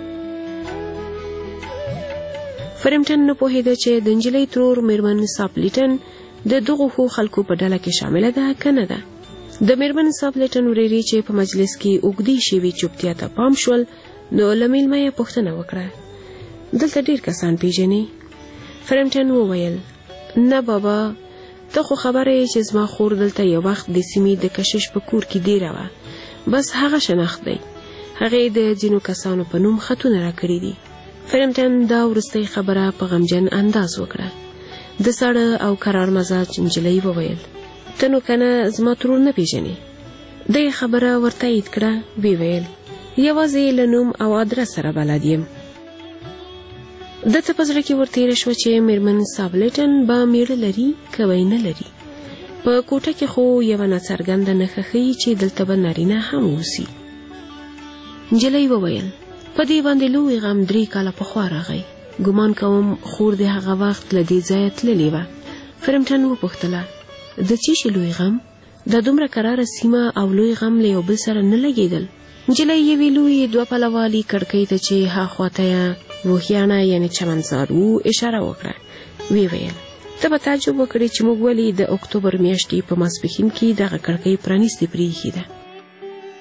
فرمټن نه پوهېده چې د نجلۍ ترور میرمن ساپلیټن د دغو ښو خلکو په ډله کې شامله ده که نه ده. د میرمن ساپلیټن ورېرې چې په مجلس کې اوږدې شوې چوپتیا ته پام شول، نو له میلمه یې پوښتنه وکړه: دلته ډېر کسان پیژنې؟ فرمټن وویل: نه بابا، ته خو خبره یې چې زما خور دلته یو وخت د سیمې د کشش په کور کې دیره وه، بس هغه شناخت دی. هغې د ځینو کسانو په نوم خطونه راکړي دي. فرمټن دا وروستۍ خبره په غمجن انداز وکړه. د ساړه او قرار مزاج نجلۍ وویل: ته نو کنه زما ترور نه پیژنې؟ دې خبره ورته تایید کړه. وی ویل: یوازې له نوم او ادرس سره بلد یم. دته په زړه کې ورتېره شوه چې میرمن سابلیټن به میړه لري که به نه لري. په کوټه کې خو یوه ناڅرګنده نښه ښیي چې دلته به نارینه هم اوسي. نجلۍ وویل: په دې باندې لوی غم 3 کاله پخوا راغی. ګمان کوم خور د هغه وخت له دې ځایه تللې وه. فرمټن وپوښتله: د څه شي لوی غم؟ دا دومره کراره سیمه او لوی غم له یو بل سره نه لګېدل. نجلۍ یوې لویې 2 پله والي کړکۍ ته چې هاخواته یې وحیانه یعنې چمنزار و اشاره وکړه. وی ویل: ته به تعجب وکړې چې موږ ولې د اکتوبر میاشتې په ماسپښین کې دغه کړکۍ پرانیستې پرېښې ده.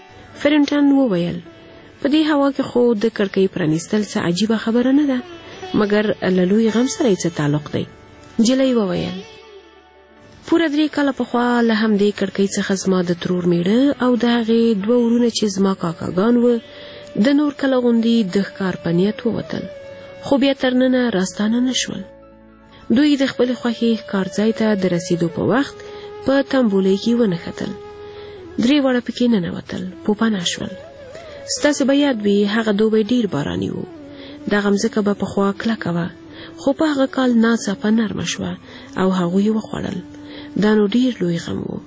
فرمټن وویل: په دې هوا کې خو د کړکۍ پرانیستل څه عجیبه خبره نه ده. مګر له لوی غم سره یې څه تعلق دی. نجلۍ وویل پوره 3 کاله پخوا له همدې کړکۍ څخه زما د ترور میړه او د هغې 2 ورونه چې زما کاکاګان وه د نور کله غوندې د ښکار په نیت ووتل، خو بیا تر ننه راستانه نه شول. دوی د خپلې خوښې ښکار ځای ته د رسیدو په وخت په تمبولۍ کې ونښتل. 3 واړه پکې ننوتل، پوپناه شول. ستاسې به یاد وي هغه دوبی ډېر باراني و. دغه مځکه به پخوا کلکه وه، خو په هغه کال ناڅاپه نرمه شوه او هغوی وخوړل. دا نو ډېر لوی غم و.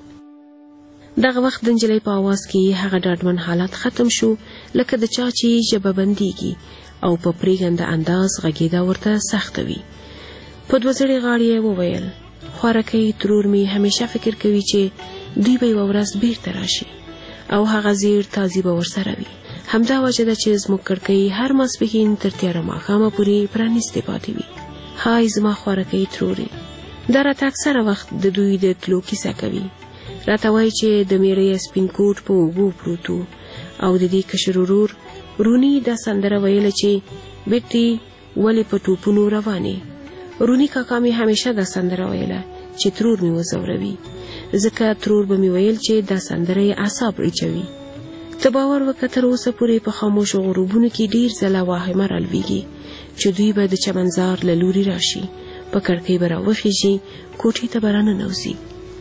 دغه وخت د نجلۍ په آواز کې هغه ډاډمن حالت ختم شو، لکه د چا چې ژبه بندېږي او په پرېږنده انداز غږېدا ورته سخته وي. په 2 زړې غاړې یې وویل خوارکۍ ترور مې همیشه فکر کوي چې دوی به یوه ورځ بیرته راشي او هغه زیړ تازي به ورسره وي. همدا وجه ده چې زموږ کړکۍ هر ماسپښین تر تیاره ماښامه پورې پرانیستې پاتې وي. های زما خوارکۍ ترورې، دا راته اکثره وخت د دوی د تلو کیسه کوي. راته وایي چې د میړه سپین کوټ په اوږو پروت و او د دې کشر ورور روني دا سندره ویله چې بیټي ولې په ټوپونو روانې. روني کاکا مې همیشه دا سندره ویله چې ترور مې وځوروي، ځکه ترور به مې ویل چې دا سندره یې اعصاب ریچوي. ته باور وکړه تر اوسه پورې په خاموشو غروبونو کې ډېر ځله واهمه رالویږي چې دوی به د چمنزار له لوري راشي، په کړکۍ به راوخیږي، کوټې ته به راننوځي.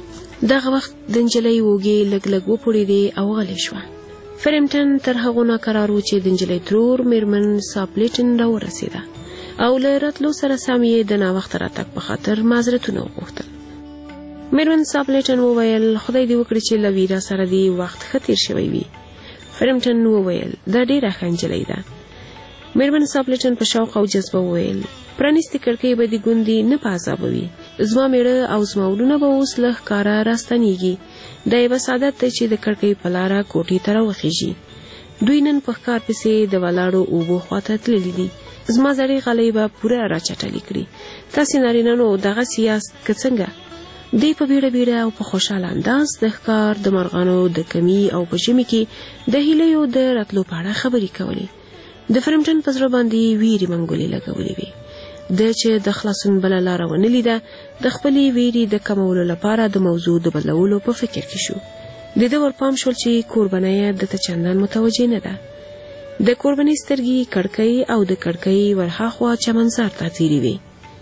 دغه وخت د نجلۍ اوږې لږ لږ وپړېدې او غلې شوه. فرمټن تر هغو ناکرار و چې د نجلۍ ترور میرمن ساپلیټن راورسېده او له راتلو سره سم یې د ناوخته راتګ په خاطر معذرتونه وغوښتل. میرمن ساپلیټن وویل خدای دې وکړي چې له ویرا سره دې وخت ښه تېر شوی وي. فرمټن وویل دا ډېره ښه نجلۍ ده. میرمن ساپلیټن په شوق او جذبه وویل پرانیستې کړکۍ به دې ګوندې نه په عذابوي. زما میړه او زما ورونه به اوس له ښکاره راستنېږي. دا یې بس عادت دی چې د کړکۍ په لاره کوټې ته راوخیږي. دوی نن په ښکار پسې د ولاړو اوبو خواته تللي دي. زما زړې غالۍ به پوره راچټلې کړي. تاسې نارینه‌نو دغسې یاست که څنګه؟ دوی په بیړه بیړه او په خوشحاله انداز د ښکار د مرغانو د کمي او په ژمي کې د هیلیو د راتلو په اړه خبرې کولې. د فرمټن په زړه باندې ویرې منګولې لګولې وې. ده چې د خلاصون بله لاره ونه لیده، د خپلې ویرې د کمولو لپاره د موضوع د بدلولو په فکر کې شو. د ده ورپام شول چې کوربنۍ دته چندان متوجه نه ده. د کوربنۍ سترګې کړکۍ او د کړکۍ ورهاخوا چمنزار ته څیرې وې.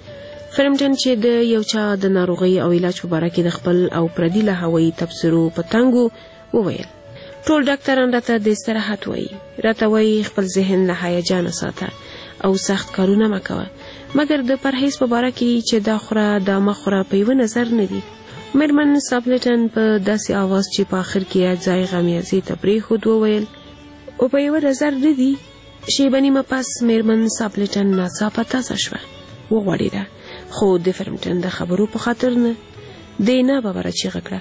فرمټن چې د یو چا د ناروغۍ او علاج په باره کې د خپل او پردي له هوایي تبصرو په تنګو وویل ټول ډاکټران راته د استراحت وایي، راته وایي خپل ذهن له هیجانه ساته او سخت کارونه مه کوه، مګر د پرهیز په باره کې چې دا خوره دا مه خوره په یوه نظر نه دي. میرمن ساپلیټن په داسې آواز چې په آخر کې اجزای غمیازې ته پرېښود وویل او په یوه نظر نه دي. شیبه نیمه پس میرمن ساپلیټن ناڅاپه تازه شوه، وغوړېده، خو د فرمټن د خبرو په خاطر نه. دی نه ببره چیغه کړه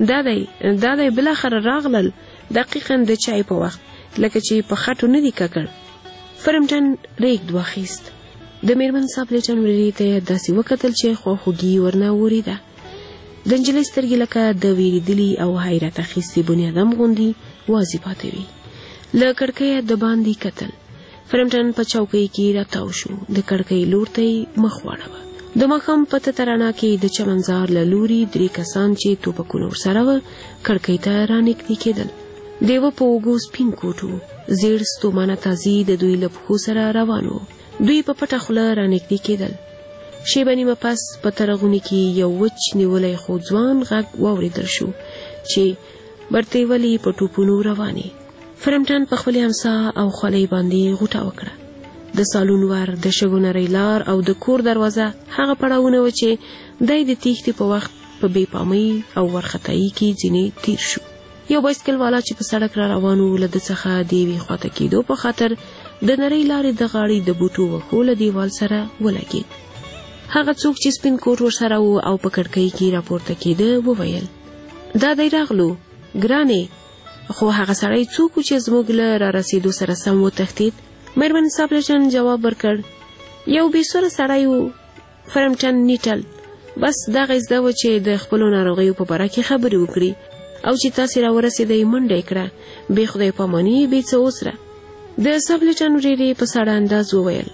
دا دی بالاخره راغلل، دقیقاً د چای په وخت، لکه چې په خټو نه دي ککړ. فرمټن ریګ واخیست. د میرمن ساپلیټن ورېرې ته یې داسې وکتل چې خواخوږي ورنه ورېده. د نجلۍ سترګې لکه د وېرېدلي او حیرت اخیستې بنیادم غوندې وازې پاتې وې. له کړکۍ د باندې کتل. فرمټن په چوکۍ کې راتاو شو، د کړکۍ لور ته یې مخ واړوه. د ماښام په تته رڼا کې د چمنزار له لوري 3 کسان چې توپکونه ورسره وه کړکۍ ته رانږدې کېدل. د یوه په اوږو سپین کوټ و، زیړ ستومانه تازي د دوی له پښو سره روان و. دوی په پټه خوله رانږدې کېدل. شیبه نیمه پس په ترغونې کې یو وچ نیولی خو ځوان غږ واورېدل شو چې برتې ولې په ټوپونو روانې. فرمټن په خپلې همسا او خولۍ باندې غوټه وکړه. د سالون ور، د شګو نرۍ لار او د کور دروازه هغه پړاوونه و چې دی د تیښتې په وخت په بې پامۍ او ورختایي کې ځینې تیر شو. یو بایسکل والا چې په سړک را روان و له ده څخه د یوې خواته کېدو په خاطر د نرۍ لارې د غاړې د بوټو وښو له دیوال سره ولګېد. هغه څوک چې سپین کوټ ورسره و او په کړکۍ کې راپورته کېده وویل دا دی راغلو ګرانې. خو هغه سړی څوک و چې زموږ له رارسېدو سره سم وتښتېد؟ میرمن ساپلیټن جواب ورکړ یو بې سوره سړی و. فرمټن نیټل بس دغه زده و چې د خپلو ناروغیو په باره کې خبرې وکړي او چې تاسې راورسېدئ منډه یې کړه، بې خدای پاماني بې څه اوسره. د ساپلیټن ورېرې په ساړه انداز وویل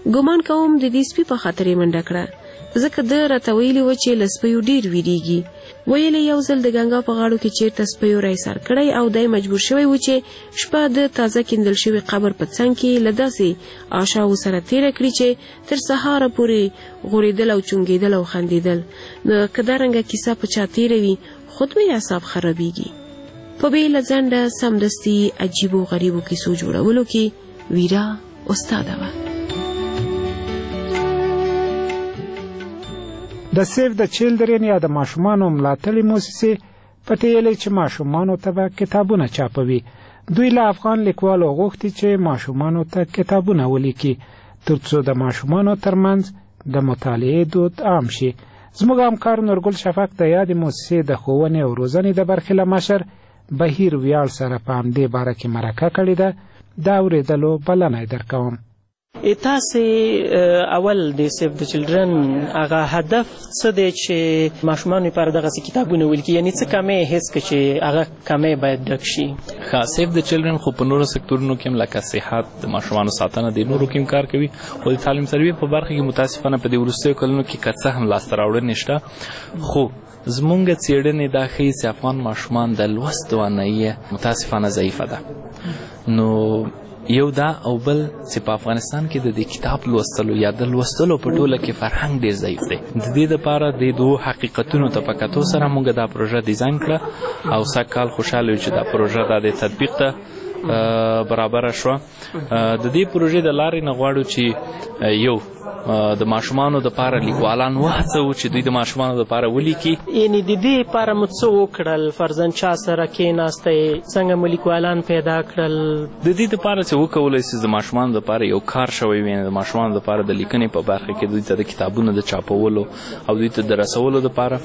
ګمان کوم د دې سپي په خاطر یې منډه کړه، ځکه ده راته ویلي و چې له سپیو ډېر ویریږي. ویل یو ځل د ګنګا په غاړو کې چیرته سپیو رایسار کړی او دی مجبور شوی و چې شپه د تازه کیندل شوي قبر په څنګ کې له داسې آشاو سره تیره کړي چې تر سهاره پورې غوړېدل او چونګېدل او خندېدل. نو که دارنګه کیسه په چا تیره وي خود به یې اعصاب خرابېږي. په بېله ځنډه سمدستي عجیبو غریبو کیسو جوړولو کې ویرا استاده وه. د سیف د چیلډرن یا د ماشومانو ملاتړې موسسې پټېلې چې ماشومانو ته به کتابونه چاپوي. دوی له افغان لیکوالو غوښتي چې ماشومانو ته کتابونه ولیکي ترڅو د ماشومانو ترمنځ د مطالعې دود عام شي. زموږ همکار نورګل شفق د یادې موسسې د ښوونې او روزنې د برخې له مشر بهیر ویاړ سره په همدې باره کې مرکه کړې ده. د اورېدلو بلنه یې درکوم. تاسې اول د سیف د چلډرن هغه هدف څه دی چې ماشومانو لپاره دغسې کتابونه ولیکي، یعنې څه کمی حس کړي چې هغه کمی باید ډک شي؟ سیف د چلډرن خو په نورو سکتورونو کې هم لکه صحت، د ماشومانو ساتنه، د نورو کې هم کار کوي، خو د تعلیم تربیې په برخه کې متاسفانه په دې وروستیو کلونو کې که څه هم لاسته راوړنې شته، خو زمونږ څېړنې دا ښیي چې افغان ماشومان د لوست توانایي متاسفانه ضعیفه ده. نو یو دا او بل چې په افغانستان کې د دې کتاب لوستلو یا د لوستلو په ټوله کې فرهنګ ډېر ضعیف دی. د دې دپاره د دوو حقیقتونو ته په کتو سره موږ دا پروژه ډیزاین کړه او سږ کال خوشحاله یو چې دا پروژه دا د تطبیق ته برابره شوه. د دې پروژې د لارې نه غواړو چې یو د ماشومانو دپاره لیکوالان وهڅوو چې دوی د ماشومانو دپاره ولیکي. یعنې د دې لپاره مو څه وکړل؟ فرضاً چا سره کېناستی، څنګه مو لیکوالان پیدا کړل؟ د دې دپاره چې وکولی سي د ماشومانو دپاره یو کار شوی وي، د ماشومانو دپاره د لیکنې په برخه کې دوی ته د کتابونو د چاپولو او دوی ته د رسولو دپاره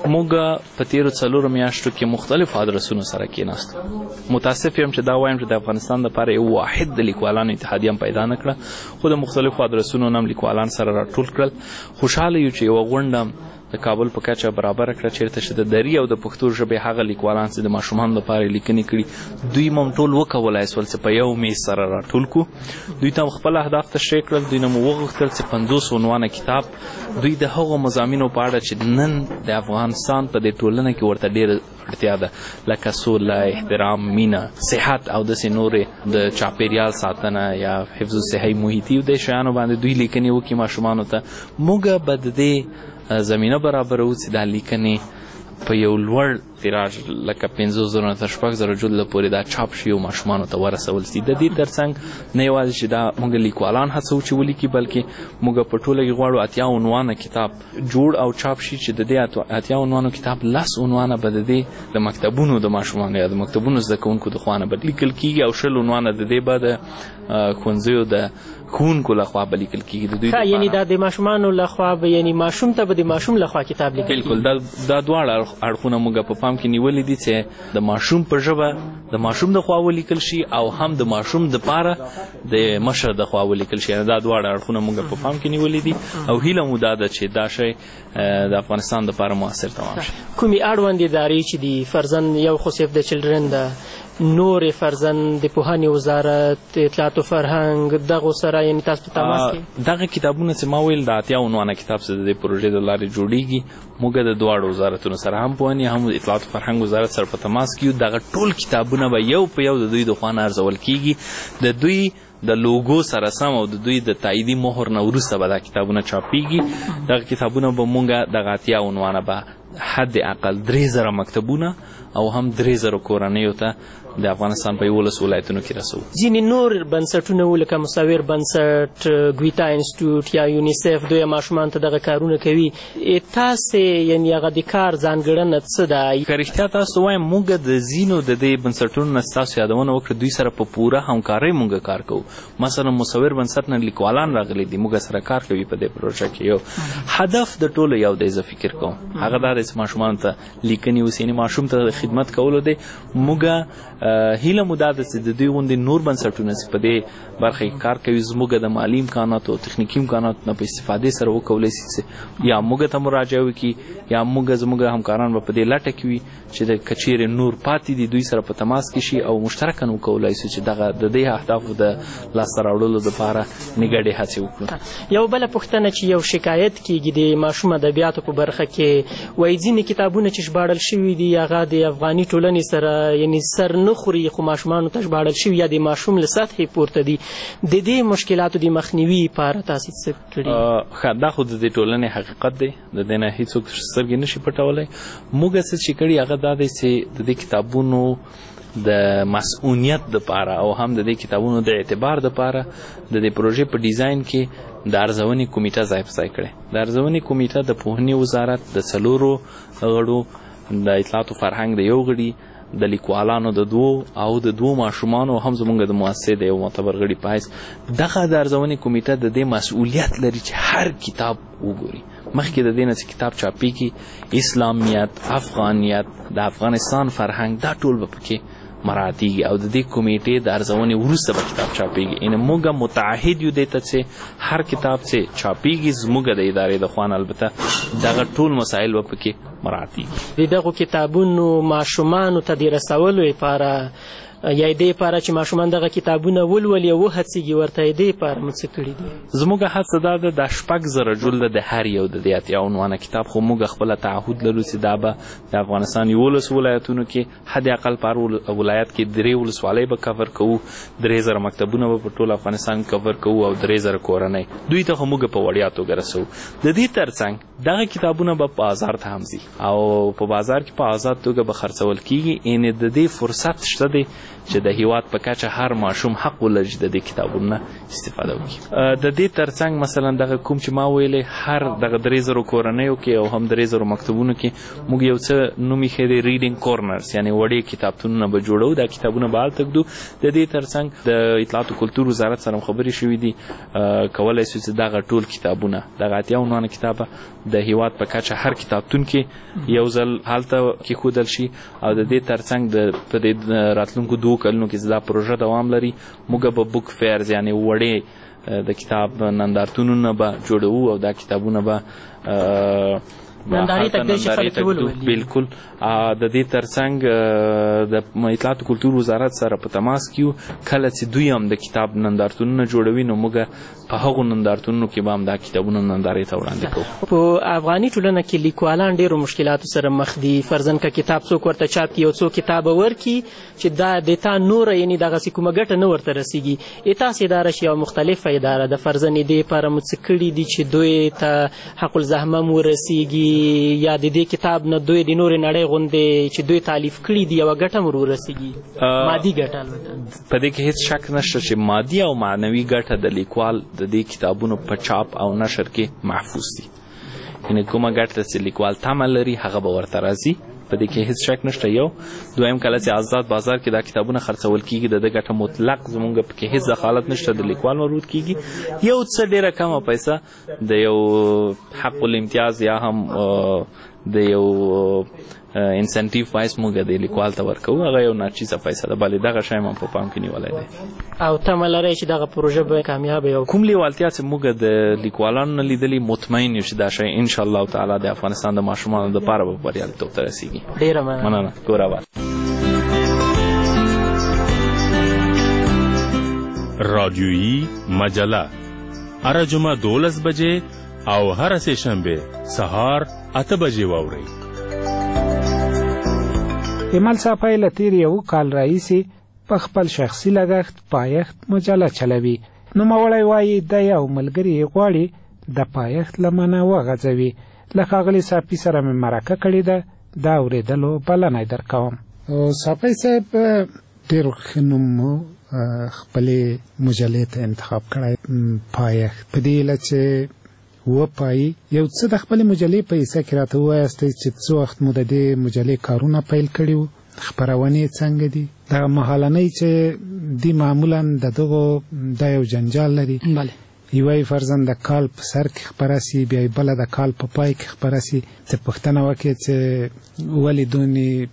موږ په تېرو 4 میاشتو کې مختلفو ادرسونو سره کېناستو. متاسف یم چې دا وایم چې د افغانستان دپاره یو واحد د لیکوالانو اتحادیه هم پیدا نه کړه، خو د مختلفو ادرسونو نه هم لیکوالان سره راټول کړل. خوشحاله یو چې یوه غونډه د کابل په کچه برابره کړه چېرته چې د دري او د پښتو ژبې هغه لیکوالان چې د ماشومانو لپاره لیکنې کړي دوی مو ټول وکولای سول چې په یو میز سره راټول کړو. دوی ته خپل اهداف تشریح کړل. دوی نه مو وغوښتل چې 50 عنوانه کتاب دوی د هغو مضامینو په اړه چې نن د افغانستان په دې ټولنه کې ورته ډېره اړتیا ده، لکه سوله، احترام، مینه، صحت او داسې نورې د چاپېریال ساتنه یا حفظ الصحي محیطي دې شیانو باندې دوی لیکنې وکړي ماشومانو ته. موږ به د دې زمینه برابرو چې دا لیکنې په یو لوړ تیراژ لکه 5,000 نه تر 6,000 جلده پورې دا چاپ شي او ماشومانو ته ورسول شي. د دې ترڅنګ نه یوازې چې دا موږ لیکوالان هڅو چې ولیکي، بلکې موږ په ټوله کې غواړو 80 عنوانه کتاب جوړ او چاپ شي چې د دې 80 عنوانو کتاب 10 عنوانه به د دې د مکتبونو د ماشومانو یا د مکتبونو زده کوونکو د خوا نه به لیکل کېږي او 10 عنوانه د دې به د ښوونځیو د ښوونکو لخوا به لیکل کېږي. د دوی یعنې دا د ماشومانو لخوا به یعنې ماشوم ته به د ماشوم لخوا کتاب لیکل کېږي. بلکل دا دواړه اړخونه موږ په پام کې نیولي دي چې د ماشوم په ژبه د ماشوم د خوا ولیکل شي او هم د ماشوم دپاره د مشر د خوا ولیکل شي. دا دواړه اړخونه موږ په پام کې نیولي دي او هیله مو دا ده چې دا شی د افغانستان دپاره مؤثر تمام شي. کومې اړوندې ادارې چې دي فرضاً یو خو سیف د چلډرن ده، نورې فرضاً د پوهنې وزارت، اطلاعات او فرهنګ، دغو سره یعنې تاسو په تماس کې دغه کتابونه چې ما ویل د 80 عنوانه کتاب چې د دې پروژې د لارې جوړیږي موږ د دواړو وزارتونو سره هم پوهنې هم اطلاعات او فرهنګ وزارت سره په تماس کې یو. دغه ټول کتابونه به یو په یو د دوی د خوا نه ارزول کېږي. د دوی د لوګو سره سم او د دوی د تاییدي مهر نه وروسته به دا کتابونه چاپیږي. دغه کتابونه به موږ دغه 80 عنوانه به حد اقل 3,000 مکتبونه او هم 3,000 کورنیو ته د افغانستان په 11 ولایتونو کې رسوو. ځینې نور بنسټونه و لکه مصور بنسټ، ګویتا انسټیټیوټ یا یونیسف دوی ماشومان ته دغه کارونه کوي. تاسې یعنې هغه د کار ځانګړنه څه ده؟ که رښتیا تاسو وایم موږ د ځینو د دې بنسټونو نه ستاسو یادونه وکړه دوی سره په پوره همکارۍ موږ کار کوو. مثلا مصور بنسټ نه لیکوالان راغلي دي، موږ سره کار کوي په دې پروژه کې. یو هدف د ټولو یو دی، زه فکر کوم هغه دا دی چې ماشومانو ته لیکنې اوس یعنې ماشوم ته خدمت کولو دی. موږ هیله مو دا ده چې د دوی غوندې نور بنسټونه چې په دې برخه کې کار کوي زموږ د مالي امکاناتو او تخنیکي امکاناتو نه په استفادې سره وکولی شي چې یا موږ ته مراجعه وکړي یا زموږ همکاران به په دې لټه کې وي چې د کچېرې نور پاتې دي دوی سره په تماس کې شي او مشترکاً وکولی شي چې دغه د دې اهدافو د لاسته راوړلو دپاره نګډې هڅې وکړو. یو بله پوښتنه چې یو شکایت کیږي د ماشوم ادبیاتو په برخه کې وایي ځینې کتابونه چې ژباړل شوي دي هغه د افغاني ټولنې سره یعنی سر نه خوري خو ماشومانو ته ژباړل شوي یا د ماشوم له سطحې پورته دي. د دې مشکلاتو د مخنیوي لپاره تاسې څه کړي؟ دا خو د دې ټولنې حقیقت دی د دې نه هېڅوک سترګې نشي پټولی. موږ څه چې کړي هغه دا دی چې د دې کتابونو د مسؤلیت دپاره او هم د دې کتابونو د اعتبار دپاره د دې پروژې په ډیزاین کې د ارزونې کمیټه ځای په ځای کړې. د ارزونې کمیټه د پوهنې وزارت د 4 غړو، د اطلاعات او فرهنګ د 1 غړي، د لیکوالانو د 2 او د 2 ماشومانو هم زمونږ د مؤسسې د یو معتبر غړي په حیث دغه د ارزونې کمیټه د دې مسؤلیت لري چې هر کتاب وګوري. مخکې د دې نه چې کتاب چاپېږي اسلامیت، افغانیت، د افغانستان فرهنګ دا ټول به پکې مراعاتېږي او د دې کمیټې د ارزونې وروسته به کتاب چاپېږي. یعنې موږ متعهد یو دې ته چې هر کتاب چې چاپېږي زموږ د ادارې د خوا نه البته دغه ټول مسایل به پکې مراعاتېږي. د دغو کتابونو ماشومانو ته د رسولو لپاره یا دې لپاره چې ماشومان دغه کتابونه ولولي او وهڅېږي ورته یې دې لپاره مو څه کړي دي؟ زموږ هڅه دا ده د 6,000 جلده د هر یو د دې اتیا عنوانه کتاب خو موږ خپله تعهد لرو چې دا به د افغانستان 11 ولایتونو کې حد اقل په هر ولایت کې 3 ولسوالۍ به کور کوو، 3,000 مکتبونه به په ټول افغانستان کور کوو او 3,000 کورنۍ دوی ته خو موږ په وړیا توګه رسوو. د دې ترڅنګ دغه کتابونه به بازار ته هم ځي او په بازار کې په آزاد توګه به خرڅول کیږي. یعنې د دې فرصت شته دی چې د هیواد په کچه هر ماشوم حق ولري چې د دې کتابونو استفاده وکړي. د دې ترڅنګ مثلا دغه کوم چې ما ویلې هر دغه 3,000 کورنیو کې او هم 3,000 مکتبونو کې موږ یو څه نوم یې دی ریډینګ کورنرز، یعنی وړې کتابتونونه به جوړو. دا کتابونه به هلته ږدو. د دې ترڅنګ د اطلاعات او کلتور وزارت سره خبرې شوې دي، کولی شو چې دغه ټول کتابونه دغه اتیا عنوانه کتابه د هیواد په کچه هر کتابتون کې یو ځل هلته کېښودل شي او د دې ترڅنګ په دې راتلونکو 2 کلونو کې دا پروژه دوام لري. موږ به بوک فیرز یعنی وړې د کتاب نندارتونونه به جوړوو او دا کتابونه به نندارې تکدی چې خلک ولولي. بالکل. د دې ترڅنګ د اطلاعات او کلتور وزارت سره په تماس کې یو کله چې دوی هم د کتاب نندارتونونه جوړوي نو موږ په هغو نندارتونونو کې به هم دا کتابونه نندارې ته وړاندې کوو. په افغاني ټولنه کې لیکوالان ډېرو مشکلاتو سره مخ دي. فرضاً که کتاب څوک ورته چاپ کړي یو څو کتابه ورکړي چې دا د تا نوره یعنې دغسې کومه ګټه نه ورته رسېږي. تاسې اداره چې یوه مختلفه اداره ده فرضاً دې لپاره مو څه کړي دي چې دوی ته حق الزحمه هم ورسېږي یا د دې کتاب نه دوی د نورې نړۍ غوندې چې دوی تالیف کړي دي یوه ګټه هم ورسېږي، مادي ګټه؟ البته په دې کې هېڅ شک نشته چې مادي او معنوي ګټه د لیکوال د دې کتابونو په چاپ او نشر کې محفوظ دي. یعنې کومه ګټه چې لیکوال تمه لري هغه به ورته راځي، په دې کې هېڅ شک نشته. یو دویم کله چې آزاد بازار کې دا کتابونه خرڅول کیږي د دې ګټه مطلق زمونږ پکې هېڅ دخالت نشته، د لیکوال مربوط کیږي. یو څه ډېره کمه پیسه د یو حق الامتیاز یا هم د یو انسنټیو وایس موږ د لیکوال ته ورکوو، هغه یو ناچیزه پیسه ده، بلې دغه شی هم په پام کې نیولی دی. او تمه لرئ چې دغه پروژه به کامیابه یو کوم لیوالتیا چې موږ د لیکوالانو نه لیدلي مطمئن یو چې دا شی انشاءالله تعالی د افغانستان د ماشومانو دپاره به بریالیتوب ته رسېږي. ډېره مننه. کور آباد. رادیویی مجله هره جمعه 12 بجې او هره سه شنبه سهار 8 بجې واورئ. ایمل صافی له تیر یو کال راهیسې په خپل شخصي لګښت پایښت مجله چلوي. نوموړی وایي د یو ملګري غواړي د پایښت لمنه وغځوي. له ښاغلي صافي سره مې مرکه کړې ده، دا اورېدلو بلنه درکوم. صافی صاحب ډېر ښه نوم خپلې مجلې ته انتخاب کړی پایښت په دې هیله چې وپایي. یو څه د خپلې مجلې په حصه کې راته ووایاستئ چې څه وخت مو د دې مجلې کارونه پیل کړي وو، خپرونې څنګه دي، دغه مهالنۍ چې دي معمولا د دغو دا یو جنجال لري. بله یوه یې فرضاً د کال په سر کې خپره سي، بیا یې بله د کال په پای کې خپره سي. ته پوښتنه وکړې چې ولې دونې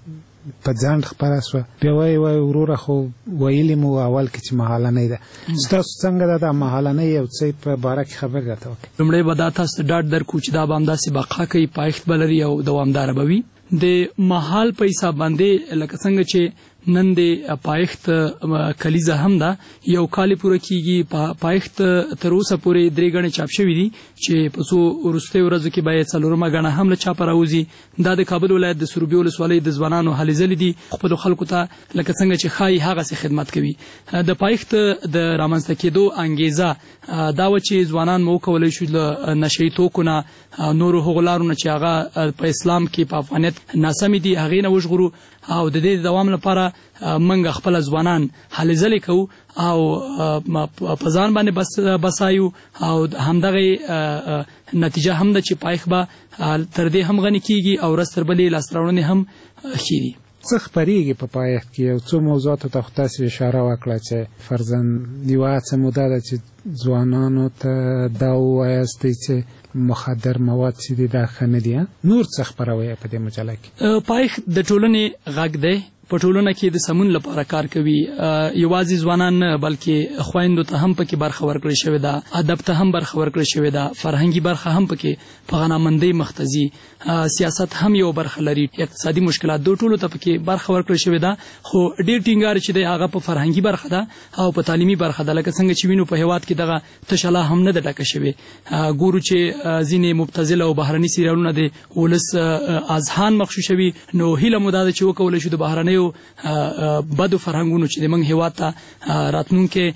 په ځان خبره شو بیا وای وروره خو ویلې مو اول کې چې مهالنۍ ده ستاسو څنګه ده مهالنۍ یو څه په باره کې خبر راته وکړئ. لومړی به دا تاسو ته ډاډ درکړو چې دا به همداسې بقا کوي پایښت به لري او دوامداره به وي. د مهال په حساب باندې لکه څنګه چې نن د پایښت کلیزه هم ده یو کال پوره کیږي پایښت تر اوسه پورې 3 غنې چاپ شوي دي چې په څو وروستیو ورځو کې به 4مه غنه هم له چاپه راوځي. دا د کابل ولایت د سروبي ولسوالۍ د ځوانانو هلې ځلې دي خپلو خلکو ته لکه څنګه چې ښایي هغسې خدمت کوي. د پایښت د رامنځته کېدو انګیزه دا وه چې ځوانان مو وکولی شو له نشهیي توکو نه نورو هغو لارو نه چې هغه په اسلام کې په افغانیت ناسمې دي هغې نه وژغورو او د دې دوام لپاره منګه خپل ځوانان هلې ځلې کوو او په ځان باندې بسایو او همدغه نتیجه هم ده چې پایښت به تر دې هم غني کیږي او ورځ تر بلې لاسته راوړنې هم ښې دي. څه خپرېږي په پایښت کې یو څو موضوعاتو ته خو تاسې اشاره وکړه چې فرضاً یوه هڅه موده ده چې ځوانانو ته دا ووایاستئ چې مخدر مواد چې دي دا ښه نه دي. نور څه خپروئ په دې مجله کې؟ پایښت د ټولنې غږ دی په ټولنه کې د سمون لپاره کار کوي. یوازې ځوانان نه بلکې خویندو ته هم پکې برخه ورکړې شوې ده ادب ته هم برخه ورکړې شوې ده فرهنګي برخه هم پکې په غنامندۍ مخته ځي سیاست هم یو برخه لري اقتصادي مشکلات دو ټولو ته پکې برخه ورکړې شوې ده خو ډېر ټینګار چې دی هغه په فرهنګي برخه ده او په تعلیمي برخه ده لکه څنګه چې وینو په هېواد کې دغه تشلا هم نه ده ډکه شوې. ګورو چې ځینې مبتذل او بهرني سیریالونه د ولس اذهان مخشوش شوي نو هیله مو دا ده چې وکولی شو د بهرنیو بدو فرهنګونو چې زموږ هېواد ته راتلونکي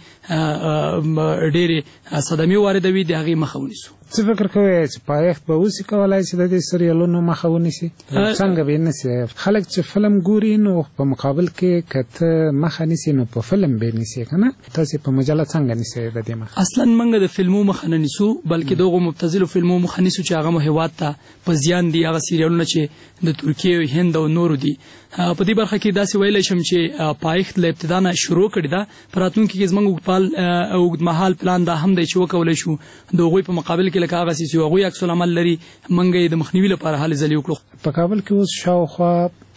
ډېرې صدمې واردوي د هغې مخه ونیسو. څه فکر کوئ چې پایښت به اوسې کولی چې د دې سریالونو مخه ونیسي؟ څنګه به یې نیسي؟ خلک چې فلم ګوري نو په مقابل کې که ته مخه نیسي نو په فلم به یې نیسي که نه؟ تاسې په مجله څنګه نیسئ د دې مخه؟ اصلا موږ د فلمو مخه نه نیسو بلکې د هغو مبتذلو فلمو مخه نیسو چې هغه مو هېواد ته په زیان دي هغه سریالونه چې د ترکیې هند او نورو دي. په دې برخه کې داسې ویلی شم چې پایښت له ابتدا نه شروع کړې ده په راتلونکي کې زموږ اوږدمهال پلان دا هم دی چې وکولی شو د هغوی په مقابل کې لکه هغسې چې هغوی عکس العمل لري موږ یې د مخنیوي لپاره هلې ځلې وکړو. په کابل کې اوس شاوخوا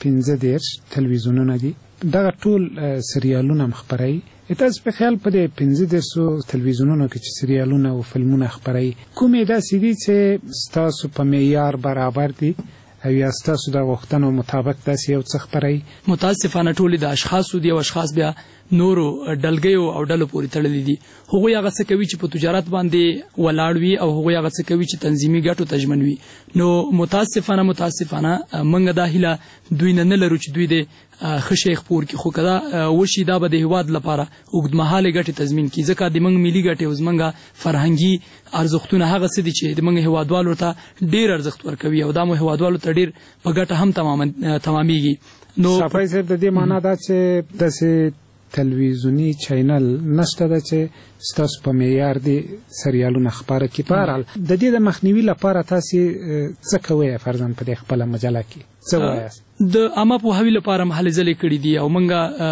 15 تلویزیونونه دي دغه ټول سریالونه هم خپروي. تاسو په خیال په دې 15 تلویزیونونو کې چې سریالونه او فلمونه خپروي کومې داسې دي چې ستاسو په معیار برابر دي او یا ستاسو د غوښتنو مطابق داسې یو څه خپروي؟ متاسفانه ټولې د اشخاصو دي او اشخاص بیا نورو ډلګیو او ډلو پورې تړلي دي. هغوی هغه څه کوي چې په تجارت باندې ولاړ وي او هغوی هغه څه کوي چې تنظیمي ګټو ته ژمن وي. نو متاسفانه موږ دا هیله دوی نه لرو چې دوی د ښه شی خپور کړي خو که دا وشي دا به د هېواد لپاره اوږدمهالې ګټې تضمین کړي ځکه د موږ ملي ګټې او زموږ فرهنګي ارزښتونه هغه څه دي چې د موږ هېوادوالو ته ډېر ارزښت ورکوي او دا مو هېوادوالو ته ډېر په ګټه هم تمامیږي. نو صافی صاحب د دې معنا دا چې داسې تلویزیونی چینل نشته ده چې ستاسو په معیار دي سریالونه خپاره کړي. په هر حال د دې د مخنیوي لپاره تاسې څه کوئ فرضاً په دې خپله مجله کې څه وایاست؟ د عامه پوهاوي لپاره هم هلې ځلې کړي دي او موږ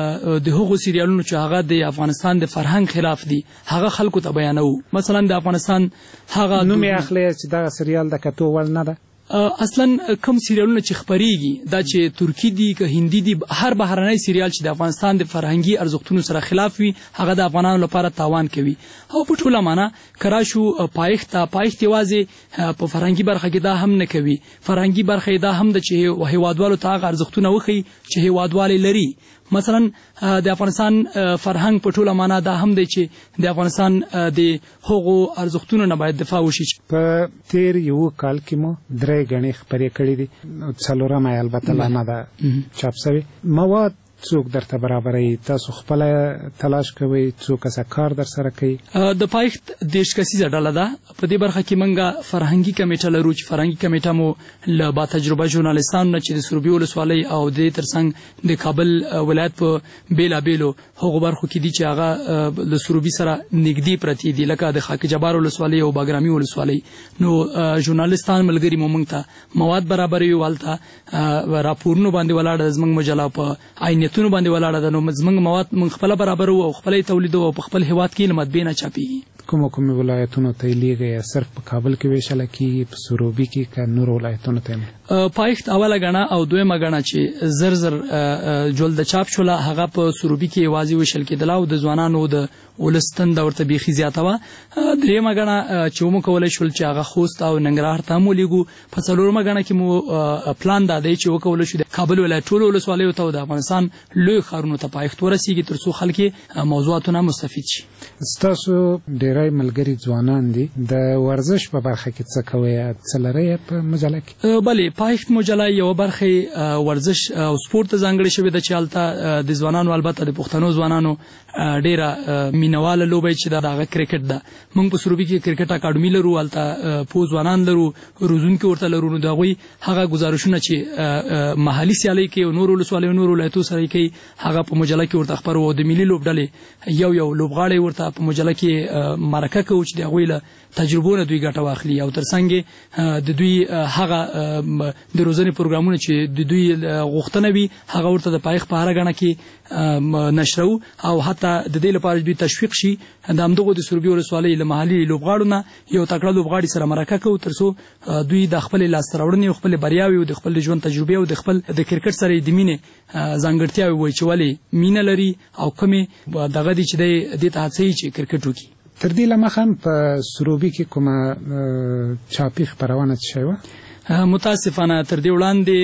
د هغو سریالونو چې هغه د افغانستان د فرهنګ خلاف دي هغه خلکو ته بیانوو. مثلا د افغانستان هغه نوم یې اخلئ چې دغه سریال د کتو وړ نه ده؟ اصلا کم سریالونه چې خپریږي دا چې ترکی دي که هندي دي هر بهرنی سریال چې د افغانستان د فرهنګي ارزښتونو سره خلاف وي هغه د افغانانو لپاره تاوان کوي او په ټوله معنا کراشو پایښت یوازې په فرهنګي برخه کې دا هم نه کوي. فرهنګي برخه دا هم ده چې هېوادوالو ته هغه ارزښتونه وښیي چې هېوادوالې لري. مثلا د افغانستان فرهنګ په ټوله معنا دا هم دی چې د افغانستان د هغو ارزښتونو نه باید دفاع وشي. په تیر یو کال کې مو 3 غنې خپرې کړې دي 4مه البته لا نه ده چاپ شوې. مواد څوک درته برابروي؟ تاسو خپله تلاش کوئ؟ څوک کار در سره کوي؟ د پایښت 10 کسیزه ډله ده. په دې برخه کې موږ فرهنګي کمیټه لرو چې فرهنګي کمیټه مو له با تجربه ژورنالیستانو نه چې د سروبي ولسوالۍ او د ترڅنګ د کابل ولایت په بیلابیلو هغو برخو کې دي چې هغه د سروبي سره نږدې پرتې دي لکه د خاک جبار ولسوالۍ او باګرامي ولسوالۍ. نو ژورنالیستان ملګري مو موږ ته مواد برابروي والته راپورونو باندې ولاړه زموږ مجله په عینیتونو باندې ولاړه ده. نو زموږ مواد موږ خپله برابرو او خپله یې تولیدوو او په خپل هېواد کې له مطبعې نه چاپېږي. کوم ولایتونو ته لیږي صرف په کابل کې ویشل کیږي په سروبي کې که نور ولایتونو ته پایښت اوله غڼه او دویمه غڼه چې زر زر جول د چاپ شوله هغه په سروبي کې یوازې ویشل کېدله او د ځوانانو د ولستن د ورته بیخي زیاته وه. درېیمه غڼه چې ومو کولی شول چې هغه خوست او ننګرهار ته هم ولیږو. په څلورمه غڼه کې مو پلان دا دی چې وکولی شو د کابل ولایت ټولو ولسوالیو ته او د افغانستان لوی ښارونو ته پایښت ورسیږي تر څو خلک موضوعاتونه مستفید شي. ستاسو ډېری ملګري ځوانان دي د ورزش په برخه کې څه کوئ څه لرئ په مجله کې؟ بلې پایښت مجله یوه برخه ورزش او سپورت ته ځانګړې شوې ده چې هلته د ځوانانو البته د پښتنو ځوانانو ډېره مینواله لوبه چې ده د هغه کرکټ ده. موږ په سروبي کې کرکټ اکاډمي لرو، هلته پوه ځوانان لرو، روزونکي ورته لرو. نو د هغوی هغه ګزارشونه چې محلي سیالۍ کوي او نورو ولسوالیو نورو ولایتو سره یې کوي هغه په مجله کې ورته خپرو او د ملي لوبډلې یو لوبغاړی ورته په مجله کې مرکه کوو چې د هغوی له تجربو نه دوی ګټه واخلي او تر څنګ د دوی هغه د روزنې پروګرامونه چې د دوی غوښتنه وي هغه ورته د پایښت په هره غڼه کې نشرو او حتی د دې لپاره دوی تشویق شي د همدغو د سروبي ولسوالۍ له محلي لوبغاړو نه یو تکړه لوبغاړي سره مرکه کوو تر څو دوی د خپلې لاسته راوړنې او خپلې بریاوې او د خپل ژوند تجربې او د خپل د کرکټ سره د مینې ځانګړتیاوې وایي چې ولې مینه لري او کومې دغه دي چې دی دې ته هڅوي چې کرکټ وکړي. تر دې له مخه په سروبي کې کومه چاپي خپرونه څه شوې وه؟ متاسفانه تر دې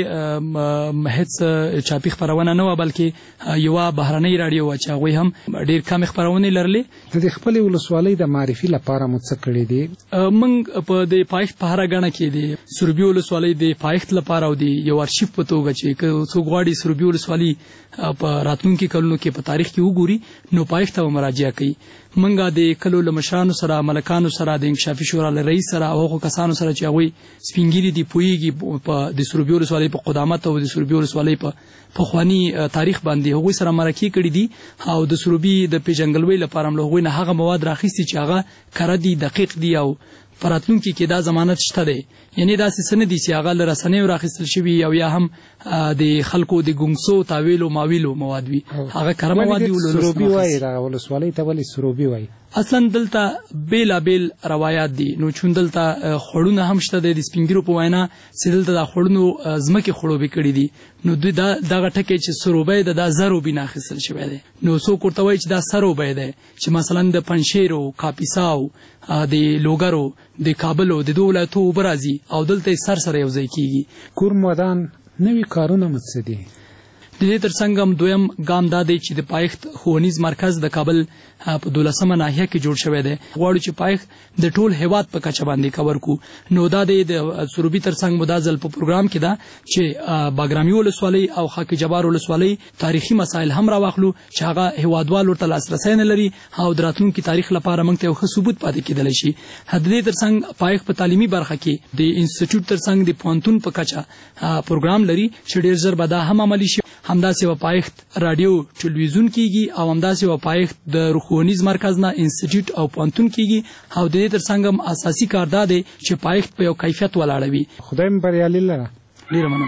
وړاندې هیڅ چاپي خپرونه نه وه بلکې یوه بهرنۍ راډیو وه چې هغوی هم ډېر کمې خپرونې لرلې. د دې خپلې ولسوالۍ د معرفي لپاره مو څه کړي دي؟ موږ په د پایښت په هره غڼه کې د سروبي ولسوالۍ د پایښت لپاره او د یو ارشیف په توګه چې که څوک غواړي سروبي ولسوالي په راتلونکي کلونو کې په تاریخ کې وګوري نو پایښت ته مراجعه کوي. منګه د کلو له مشرانو سره ملکانو سره د انکشافي شورا له رئیس سره او هغو کسانو سره چې هغوی سپینګیري دي پوهیږي په د سروبي ولسوالۍ په قدامت او د سروبي ولسوالۍ په پخواني تاریخ باندې هغوی سره مرکې کړي دي او د سروبي د پیژنګلوۍ لپاره هم له هغوی نه هغه مواد راخیستي چې هغه کره دي دقیق دي او په راتلونکي کې دا ضمانت شته دی. یعنې داسې څه نه دي چې هغه له رسنیو راخیستل شوي او یا هم د خلکو د ګونګسو تاویلو ماویلو مواد وي هغه کره مواد دي. سروبي وایي دغه ولسوالۍ ته ولې سروبي وایي؟ اصلا دلته بیلابیل روایات دي نو چون دلته خوړونه هم شته د سپینګیرو په وینا چې دلته د خوړونو ځمکې خړوبې کړي دي نو دوی دغه ټکی چې سروبی ده دا زروبي نه اخیستل شوی دی. نو څوک ورته وایي چې دا سروبی دی چې مثلا د پنجشیرو کاپیساو د لوګرو د کابلو د دوه ولایتو اوبه راځي او دلته سر سره یو ځای کیږي. کورم ودان نوي کارونه مو څه دي؟ د دې ترڅنګ هم دویم ګام دا دی چې د پایښت ښوونیز مرکز د کابل په 12مه ناحیه کې جوړ شوی دی. غواړو چې پایښت د ټول هیواد په کچه باندې کور کو. نو دا د سروبي ترڅنګ مو دا ځل په پروګرام کې ده چې باګرامي ولسوالۍ او خاک جبار ولسوالۍ تاریخي مسایل هم راواخلو چې هغه هیوادوال ورته لاسرسی نه لري او د راتلونکي تاریخ لپاره موږ ته یو ښه ثبوت پاتې کېدلی شي. د دې ترڅنګ پایښت په تعلیمي برخه کې د انسټیټیوټ ترڅنګ د پوهنتون په کچه پروګرام لري چې ډېر ژر به دا هم عملي شي. همداسې به پایښت راډیو ټلویزیون کیږي او همداسې به پایښت د ښوونیز مرکز نه انسټیټیوټ او پوهنتون کیږي او د دې ترڅنګ هم اساسي کار دا دی چې پایښت په یو کیفیت ولاړه وي. خدای مو بریالي لره. ډېره مننه.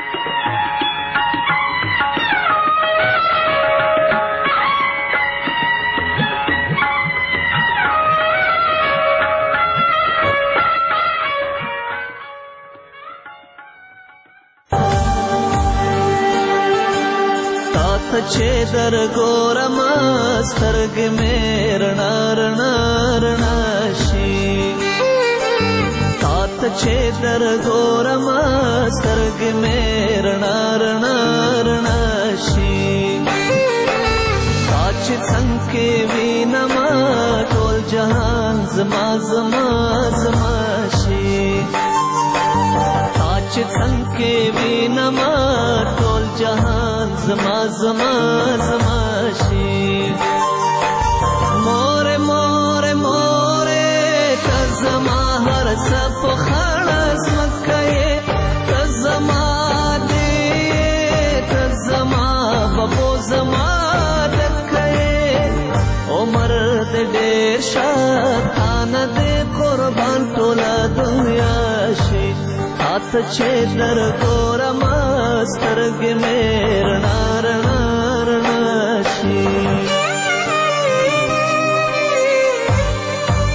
چې در ګورم سترګې مې رڼا رڼا رڼا شي تا ته چې در ګورم سترګې مې رڼا رڼا رڼا شي تا چې څنګه کې وینم ټول جهان زما زما زما شي تا چې څنګه کې وینم ټول جهان زما زما زما شي مور مور مور ته زما هر څه په خړ زمکه ته زما دې ته زما بابو زما دکه عمر دې ډېر شاتانه دې قربان ټوله دنیا شي ته چې در ګورم سترګې مې رڼا رڼا رڼا شي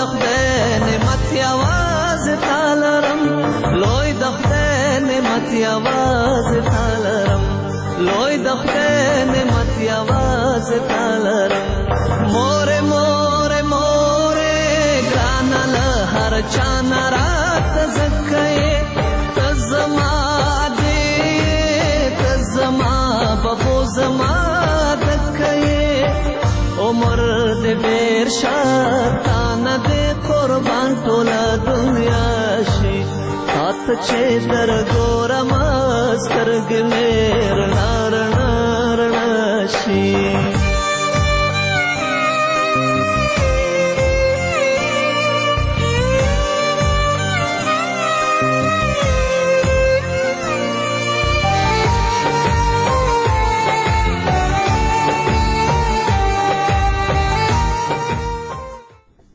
خدای نعمت یوازې تا لرم لوی د خدای نعمت یوازې تا لرم لوی د خدای نعمت یوازې تا لرم مورې مورې مورې ګرانه له هر چا نه راته ځکه یې ته زما دې ته زما ببو زما دکه یې عمر دې ډېر شه تا نه دې قربان ټوله دنیا شي تا ته چې در ګورم سترګې مې رڼا رڼا رڼا شي